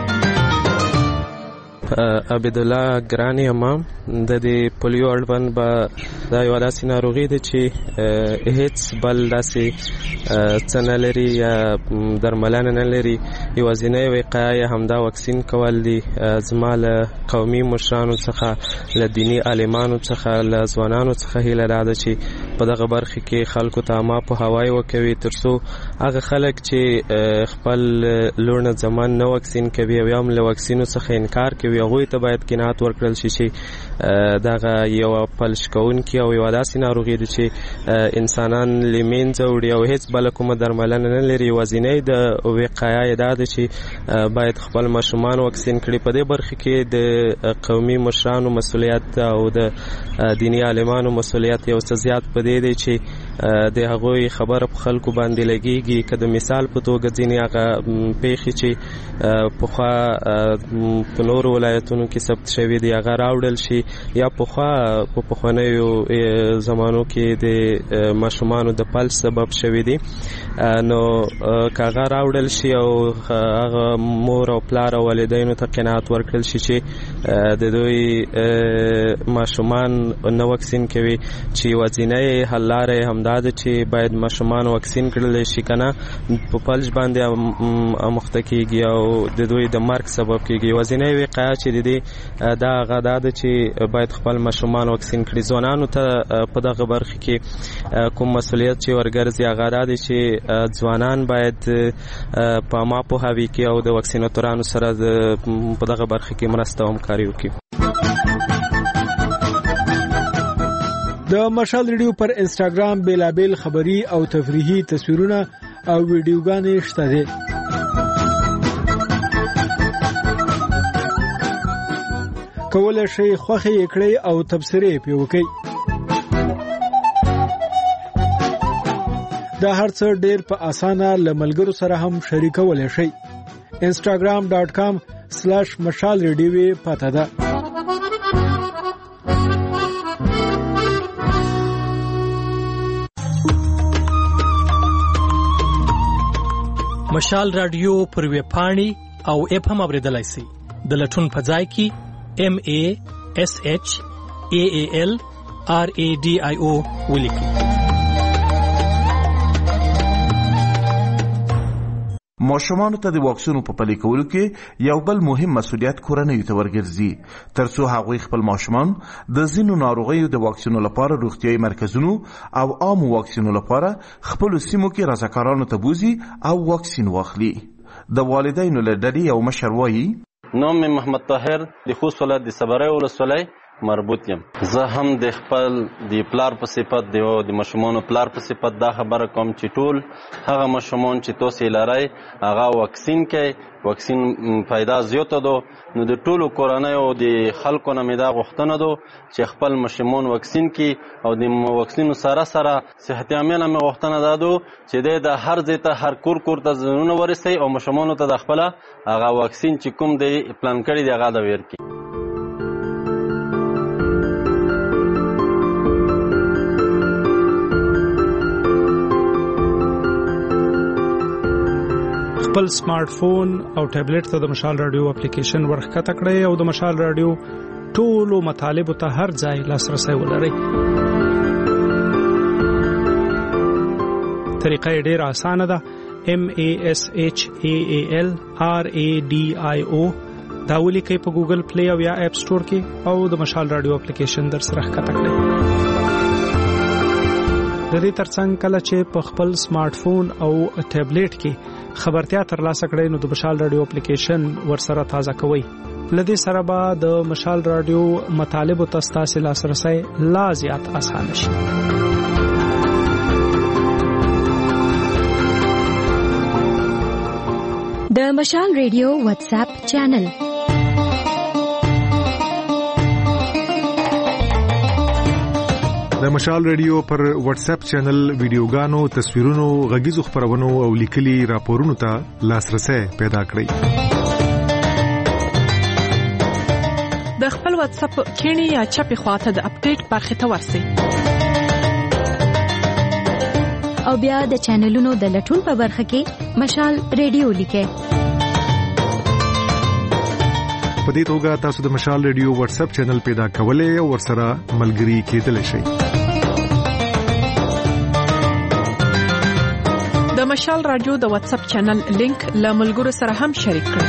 عبد الله ګرانی امام د دې پولیو اړوند به دا یو داسې ناروغي ده چې هیڅ بل داسې څه نه لري یا درملنه نه لري. یوازینۍ وقایه همدا واکسین کول دي. زما له قومي مشرانو څخه، له دیني عالمانو څخه، له ځوانانو څخه هیله دا ده چې په دغه برخه کې خلکو ته عامه پوهاوی وکوي ترڅو هغه خلک چې خپل لور نه زمان نه واکسین کوي او یا هم له واکسینو څخه انکار کوي هغوی ته باید قناعت ورکړل شي چې دغه یو پلش کوونکې او یو داسې ناروغي ده چې انسانان له منځه وړي او هیڅ بله کومه درملنه نه لري. یوازینۍ د وقایه یې دا ده چې باید خپل ماشومان واکسین کړي. په دې برخه کې د قومي مشرانو مسؤلیت او د دیني عالمانو مسؤلیت یو څه زیات په دې دی چې د هغوی خبره په خلکو باندې لګیږي. که د مثال په توګه ځینې هغه پیښې چې پخوا په نورو ولایتونو کې ثبت شوي دي هغه راوړل شي یا پخوا په پخوانیو زمانو کې د ماشومانو د پلس سبب شوي دي، نو که هغه راوړل شي او هغه مور او پلار او والدینو ته قناعت ورکړل شي چې د دوی ماشومان نه واکسین کوي، چې یوازینۍ حل لاره یې همدا ده چې باید ماشومان واکسین کړلی شي که نه په فلج باندې مخته کېږي او د دوی د مرګ سبب کېږي. یوازینۍ وقایه چې د دې دا هغه دا ده چې باید خپل ماشومان واکسین کړي. ځوانانو ته په دغه برخه کې کوم مسؤلیت چې ورګرځي هغه دا دی چې ځوانان باید په عامه پوهاوي کې او د واکسیناتورانو سره په دغه برخه کې مرسته او همکاري وکړي. د مشال ریډیو پر انسټاګرام بیلابیل خبری او تفریحي تصویرونه او ویډیوګانې شته دي. کولای شئ خوښه یې کړئ او تبصرې پې وکړئ. دا هر څه ډېر په اسانه له ملګرو سره هم شریکولی شئ. انسټاګرام ډاټ کام سلاش مشال ریډیو پته ده. مشال رادیو پر ویب پاڼې او اپ هم اوریدلای شئ. د لټون په ځای کې M A S H A A L R A D I O ولیکئ. ماشومانو ته د واکسینو په پلي کولو کې یو بل مهم مسؤلیت کورنیو ته ورګرځي ترڅو هغوی خپل ماشومان د ځینو ناروغیو د واکسینو لپاره روغتیايي مرکزونو او عام واکسینو لپاره خپل سیمو کې رضاکارانو ته بوزي او واکسین واخلي. د والدینو له ډلې یو مشر وایي: نوم مې محمد طاهر د خوست ولایت د صبرۍ ولسوالۍ مربوط یم. زه هم د خپل د پلار په صفت د ماشومانو پلار په صفت دا خبره کوم چې ټول هغه ماشومان چې تاسو یې لرئ هغه واکسین کوي. واکسین فایده زیاته ده. نو د ټولو کورنیو د خلکو نه مې دا غوښتنه ده چې خپل ماشومان واکسین کړي او د واکسینو سره سره صحتي عامله مې غوښتنه دا ده چې د هر ځای ته هر کور کور ته ځانونه ورسوي او ماشومانو ته د خپله هغه واکسین چې کوم دی پلان کړي دی هغه د ورکړي. خپل سمارټ فون او ټابلیټ ته د مشال رادیو اپلیکیشن ورښکته کړئ او د مشال رادیو ټولو مطالبو ته هر ځای لاسرسی ولرئ. طریقه یې ډېره اسانه ده. M A S H A A L R A D I O دا ولیکئ په ګوګل پلی او یا اپ سټور کې او د مشال رادیو اپلیکیشن در سره ښکته کړئ. د دې ترڅنګ کله چې په خپل سمارټ فون او ټابلیټ کې خبرتیا ترلاسه کړئ نو د مشال رادیو اپلیکیشن ورسره تازه کوئ. لدې سره به د مشال رادیو مطالب او تاسو لاسرسي لا زیات اسانه شي. د مشال رادیو واتس اپ چینل د مشال رادیو پر واتس اپ چینل ویډیوګانو، تصویرونو، غږیزو خبرونو او لیکلي راپورونو ته لاسرسي پیدا کړئ. د خپل واتس اپ کینی یا چپی خواته د اپډیټ برخه ته ورسئ او بیا د چینلونو د لټون په برخه کې مشال رادیو لیکئ. په دې توګه تاسو د مشال رادیو واتس اپ چینل پیدا کولای او ورسره ملګري کېدلی شئ. د مشال رادیو د واتس اپ چینل لینک له ملګرو سره هم شریک کړئ.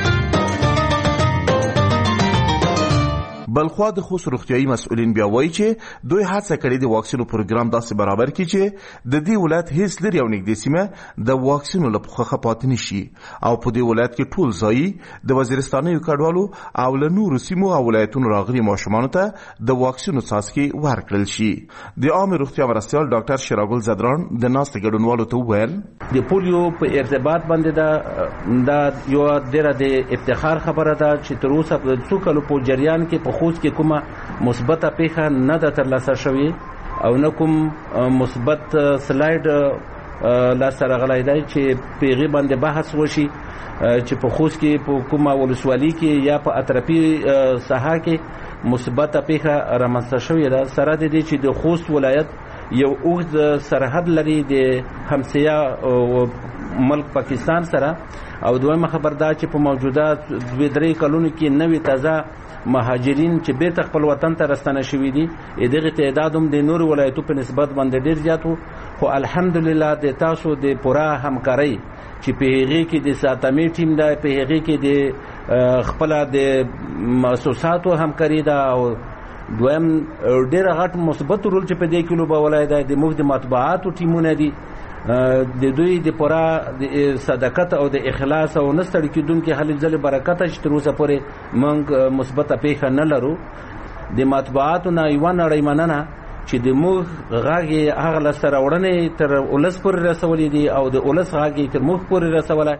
بلخوا د خوست روغتیايي مسؤلین بیا وایي چې دوی هڅه کړې د واکسینو پروګرام داسې برابر کړي چې د دې ولایت هیڅ لري او نږدې سیمه د واکسینو لپاره پاتې نشي او په دې ولایت کې ټول ځای د وزیرستاني کډوالو او له نورو سیمو او ولایتونو راغلي ماشومان ته د واکسینو څاڅکي ورکړل شي. د عامه روغتیا مرستیال ډاکټر شراګل زدران د ناست ګډونوالو ته وویل د پولیو په ارتباط باندې دا دا یو ډېره د افتخار خبره ده چې تر اوسه په څو کلو په جریان کې په خوست کې کومه مثبته پیښه نه ده ترلاسه شوې او نه کوم مثبت سلایډ لا سره غلای دی چې پیغي باندې بحث وشي چې په خوست کې په کومه ولسوالۍ کې یا په اطرافي ساحه کې مثبته پیښه رامنځته شوې ده. سره د دې چې د خوست ولایت یو اوږد سرحد لري د همسایه ملک پاکستان سره او دویمه خبر دا چې په موجوده دوه درې کلونو کې نوې تازه مهاجرین چې بیرته خپل وطن ته راستنه شوي دي دغه تعداد هم د نورو ولایتو په نسبت باندې ډیر زیات وو. خو الحمدلله د تاسو د پوره همکارۍ چې په هغه کې د ساتمې ټیم دا په هغه کې د خپل د مؤسساتو همکاري دا او دویم ډیر غټ مثبت رول چې په دې کې لوبه ولای دی د مفت مطبوعاتو ټیمونه دي د دوی د پوره صداقت او د اخلاص او نستړي کېدونکو هلې ځلې برکت چې تر اوسه پورې موږ مثبته پیښه نه لرو. د مطبوعاتو نه یوه نړۍ مننه چې د موږ غږ یې هغه لاسته راوړنې تر ولس پورې رسولې دي او د ولس غږ یې تر موږ پورې رسولی.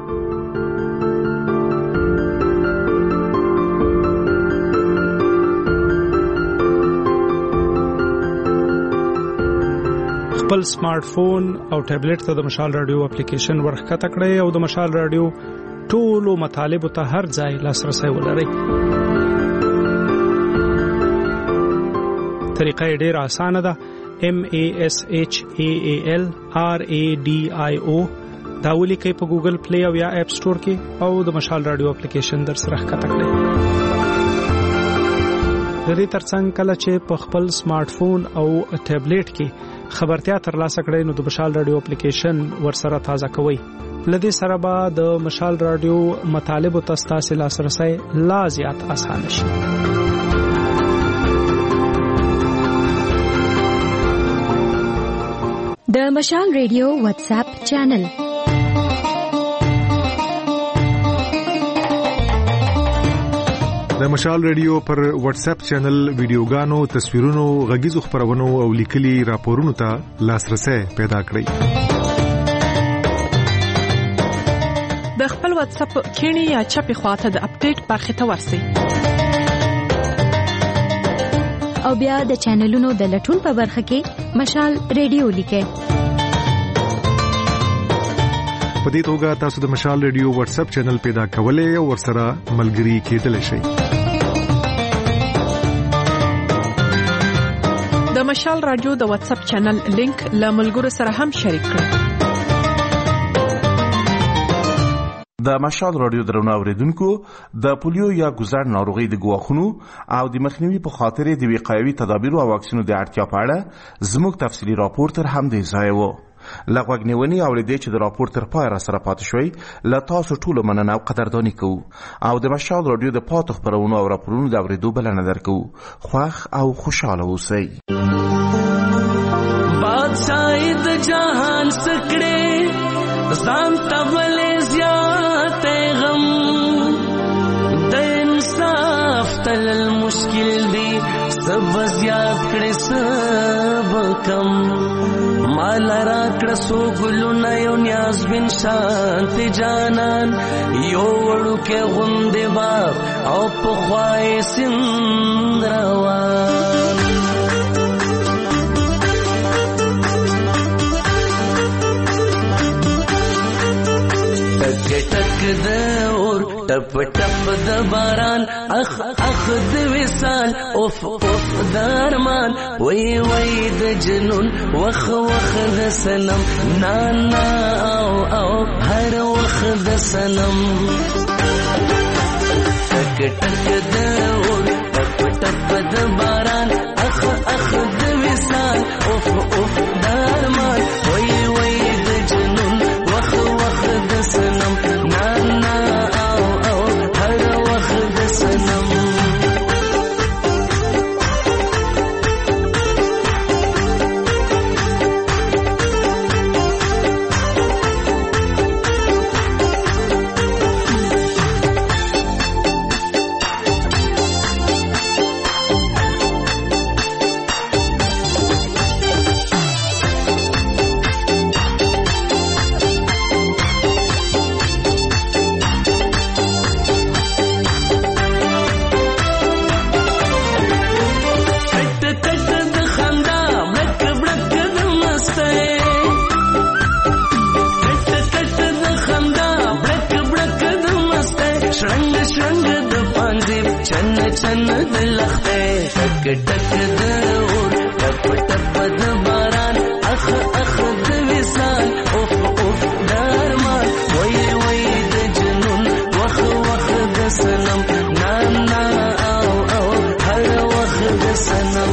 خپل سمارټ فون او ټابلیټ ته د مشال رادیو اپلیکیشن ورخکته کړئ او د مشال رادیو ټولو مطالب ته هر ځای لاسرسي ولرئ. طریقه ډیره اسانه ده. M A S H A A L R A D I O دا ولیکئ په ګوګل پلی او یا اپ سٹور کې او د مشال رادیو اپلیکیشن در سره ښکته کړئ. د دې ترڅنګ کله چې په خپل سمارټ فون او ټابلیټ کې خبرتیا ترلاسه کړئ نو د مشال رادیو اپلیکیشن ورسره تازه کوئ. لدې سره به د مشال رادیو مطالب او تاسو لاسرسي لا زیات اسانه شي. د مشال رادیو واتس اپ چینل د مشال رادیو پر واتس اپ چینل ویډیوګانو، تصویرونو، غږیزو خبرونو او لیکلي راپورونو ته لاسرسي پیدا کړئ. د خپل واتس اپ کینی یا چپی خواته د اپډیټ برخه ته ورسئ او بیا د چینلونو د لټون په برخه کې مشال رادیو لیکئ. په دې توګه تاسو د مشال رادیو واتس اپ چینل پیدا کولای او ورسره ملګري کېدلی شئ. د مشال رادیو د واتس اپ چینل لینک له ملګرو سره هم شریک کړئ. د مشال رادیو درنو اوریدونکو د پولیو یا ګوزړ ناروغي د ګواښونو او د مخنیوي په خاطر د وقایوي تدابیرو او واکسینو د اړتیا په اړه زموږ تفصیلي راپور تر همدې ځای و. لغوږنیونی او لیدې چې د راپور تر پای را سره پاتې شوي له تاسو ټولو مننه او قدرداني کوو او د مشال رادیو د پاتې خبرونو او راپورونو د اورېدو بلنه درکوو. خوښ او خوشاله اوسئ. باد بادشاہی د جہان سکڑے ځان تبلې زیات غم د انصاف تل مشکل دی سب زیات کړي سب کم مال را کړه سو ګلونه یو نیاز بن شانت جانان یو وړو کې غوندې باغ او په خوای سند روان ټک د اور ټپ ټپ د باران اخ اخ د وصال اوف اوف د ارمان وای وای د جنون وخ وخ د سنم نا نا او او هر وخ د سنم ټک ټک د اور ټپ ټپ د باران اخ اخ د وصال اوف اوف د ارمان وای وای د جنون وخ وخ د سنم نا نا او او هر وخت د سنم چن د لخته ټک ټک د اور ټپ ټپ د باران اخ اخ د وصال اوف اوف د ارمان وای وای د جنون وخ وخ د سنم نا نا او او هر وخ د سنم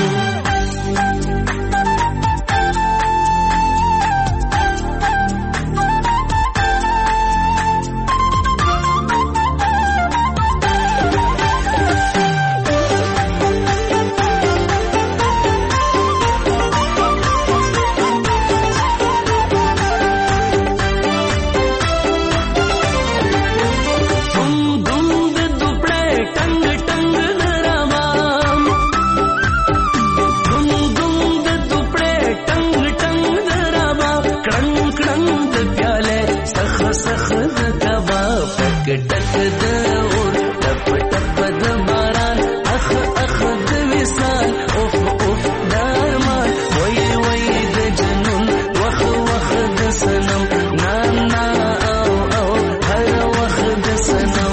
ټک د اور ټپ ټپ د باران اخ اخ د وصال اوف اوف د ارمان وای وای د جنون وخ وخ د سنم نا نا او او هر وخت د سنم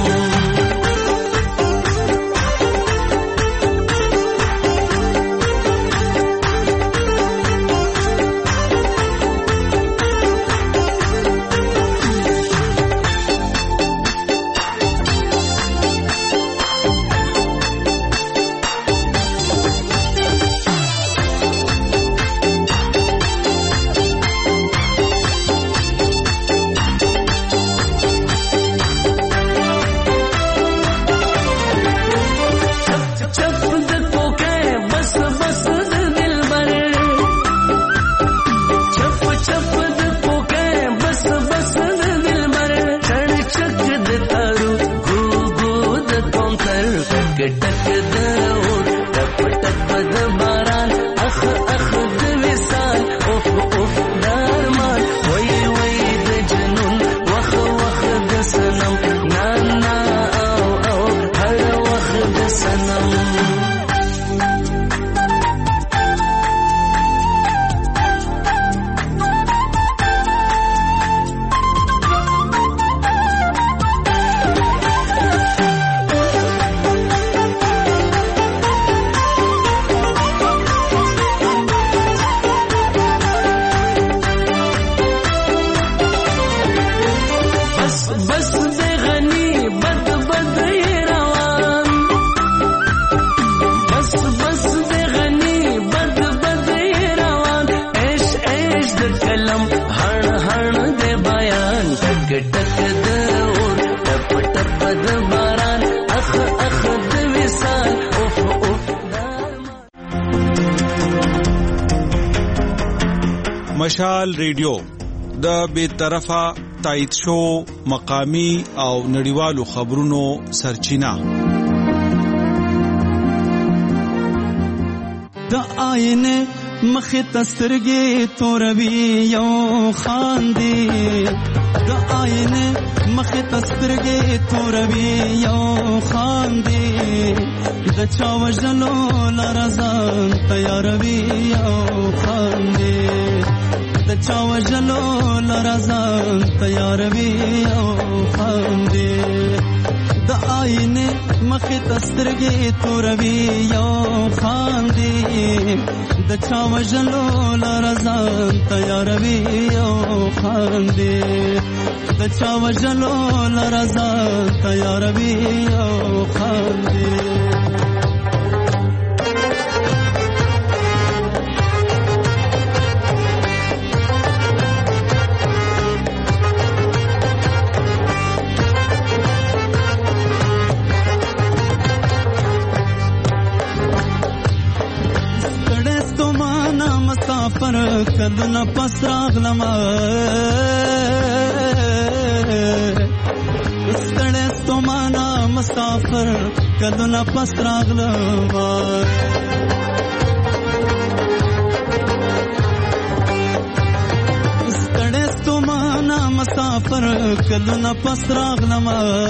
ټک د اور ټپ ټپ د باران اخ اخ د وصال اوف اوف د ارمان وای وای د جنون وخ وخ د سنم نا نا او او هر وخت د سنم ټک د اور ټپ ټپ د باران اخ اخ د وصال اوف اوف مشال ریډیو د بے طرفه تایید شو مقامی او نړیوالو خبرونو سرچینه. د آینه مخه تسترګې توروي یو خاندي، د آینه مخه تسترګې توروي یو خاندي، د چا وژلو لرزان تیاروي یو خاندي، د چا وژلو لرزان تیاروي یو خاندي، د آینه مخه تسترګې توروي یو خاندي، د چا وژلو لرزان تیاروي یو خاندي، د چا وژلو لرزان تیاروي یو خاندي. مسافر کلونه پس راغلم، ستړی ستومانه مسافر کلونه پس راغلم، ستړی ستومانه مسافر کلونه پس راغلم،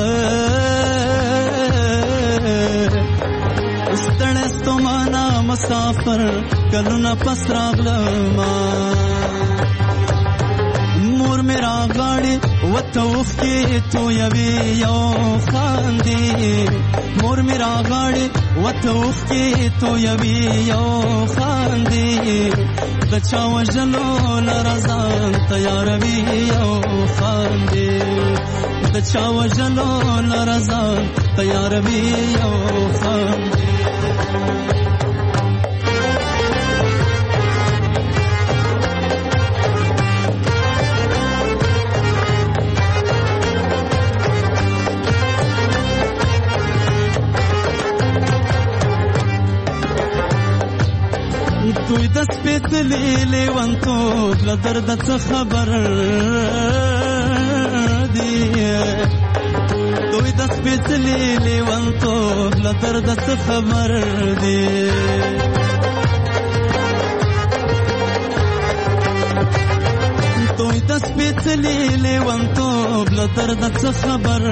ستړی ستومانه مسافر کلونه پس راغلم، مور میرا غاړي وته وختي تویوي یو خاندي، مور میرا غاړي وته وختي تویوي یو خاندي، د چا وژلو لرزان تیاروي یو خاندي، د چا وژلو لرزان تیاروي یو خاندي. دوی د سپېڅلي لیونتوب له درده څه خبر دي، دوی د سپېڅلي لیونتوب له درده څه خبر دي، دوی د سپېڅلي لیونتوب له درده څه خبر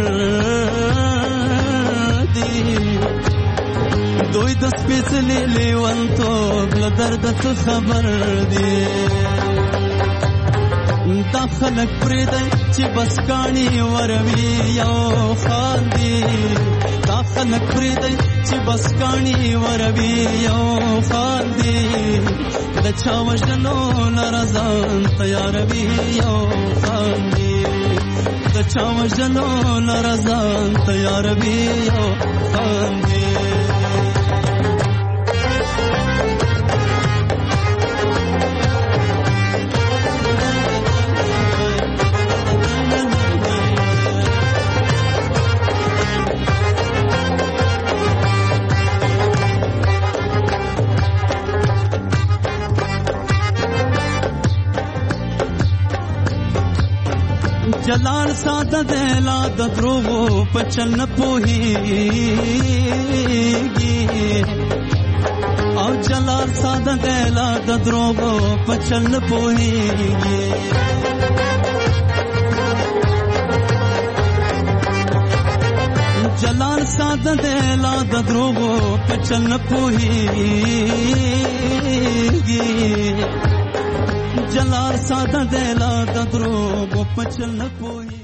دي، دوی د سپېڅلي لیونتوب له درده څه خبر دي، دا خلک پرېږدئ چې بس کاڼي وروي یو خاندي، دا خلک پرېږدئ چې بس کاڼي وروي یو خاندي، د چا وژلو لرزان تیاروي یو خاندي، د چا وژلو لرزان تیاروي یو خاندي. جلال ساده دلا د دروغو په چل نه پوهیږي، او جلال ساده دلا د دروغو په چل نه پوهیږي، جلال ساده دلا د دروغو په چل نه پوهیږي، جلال ساده دلا د دروغو په چل نه پوهیږي.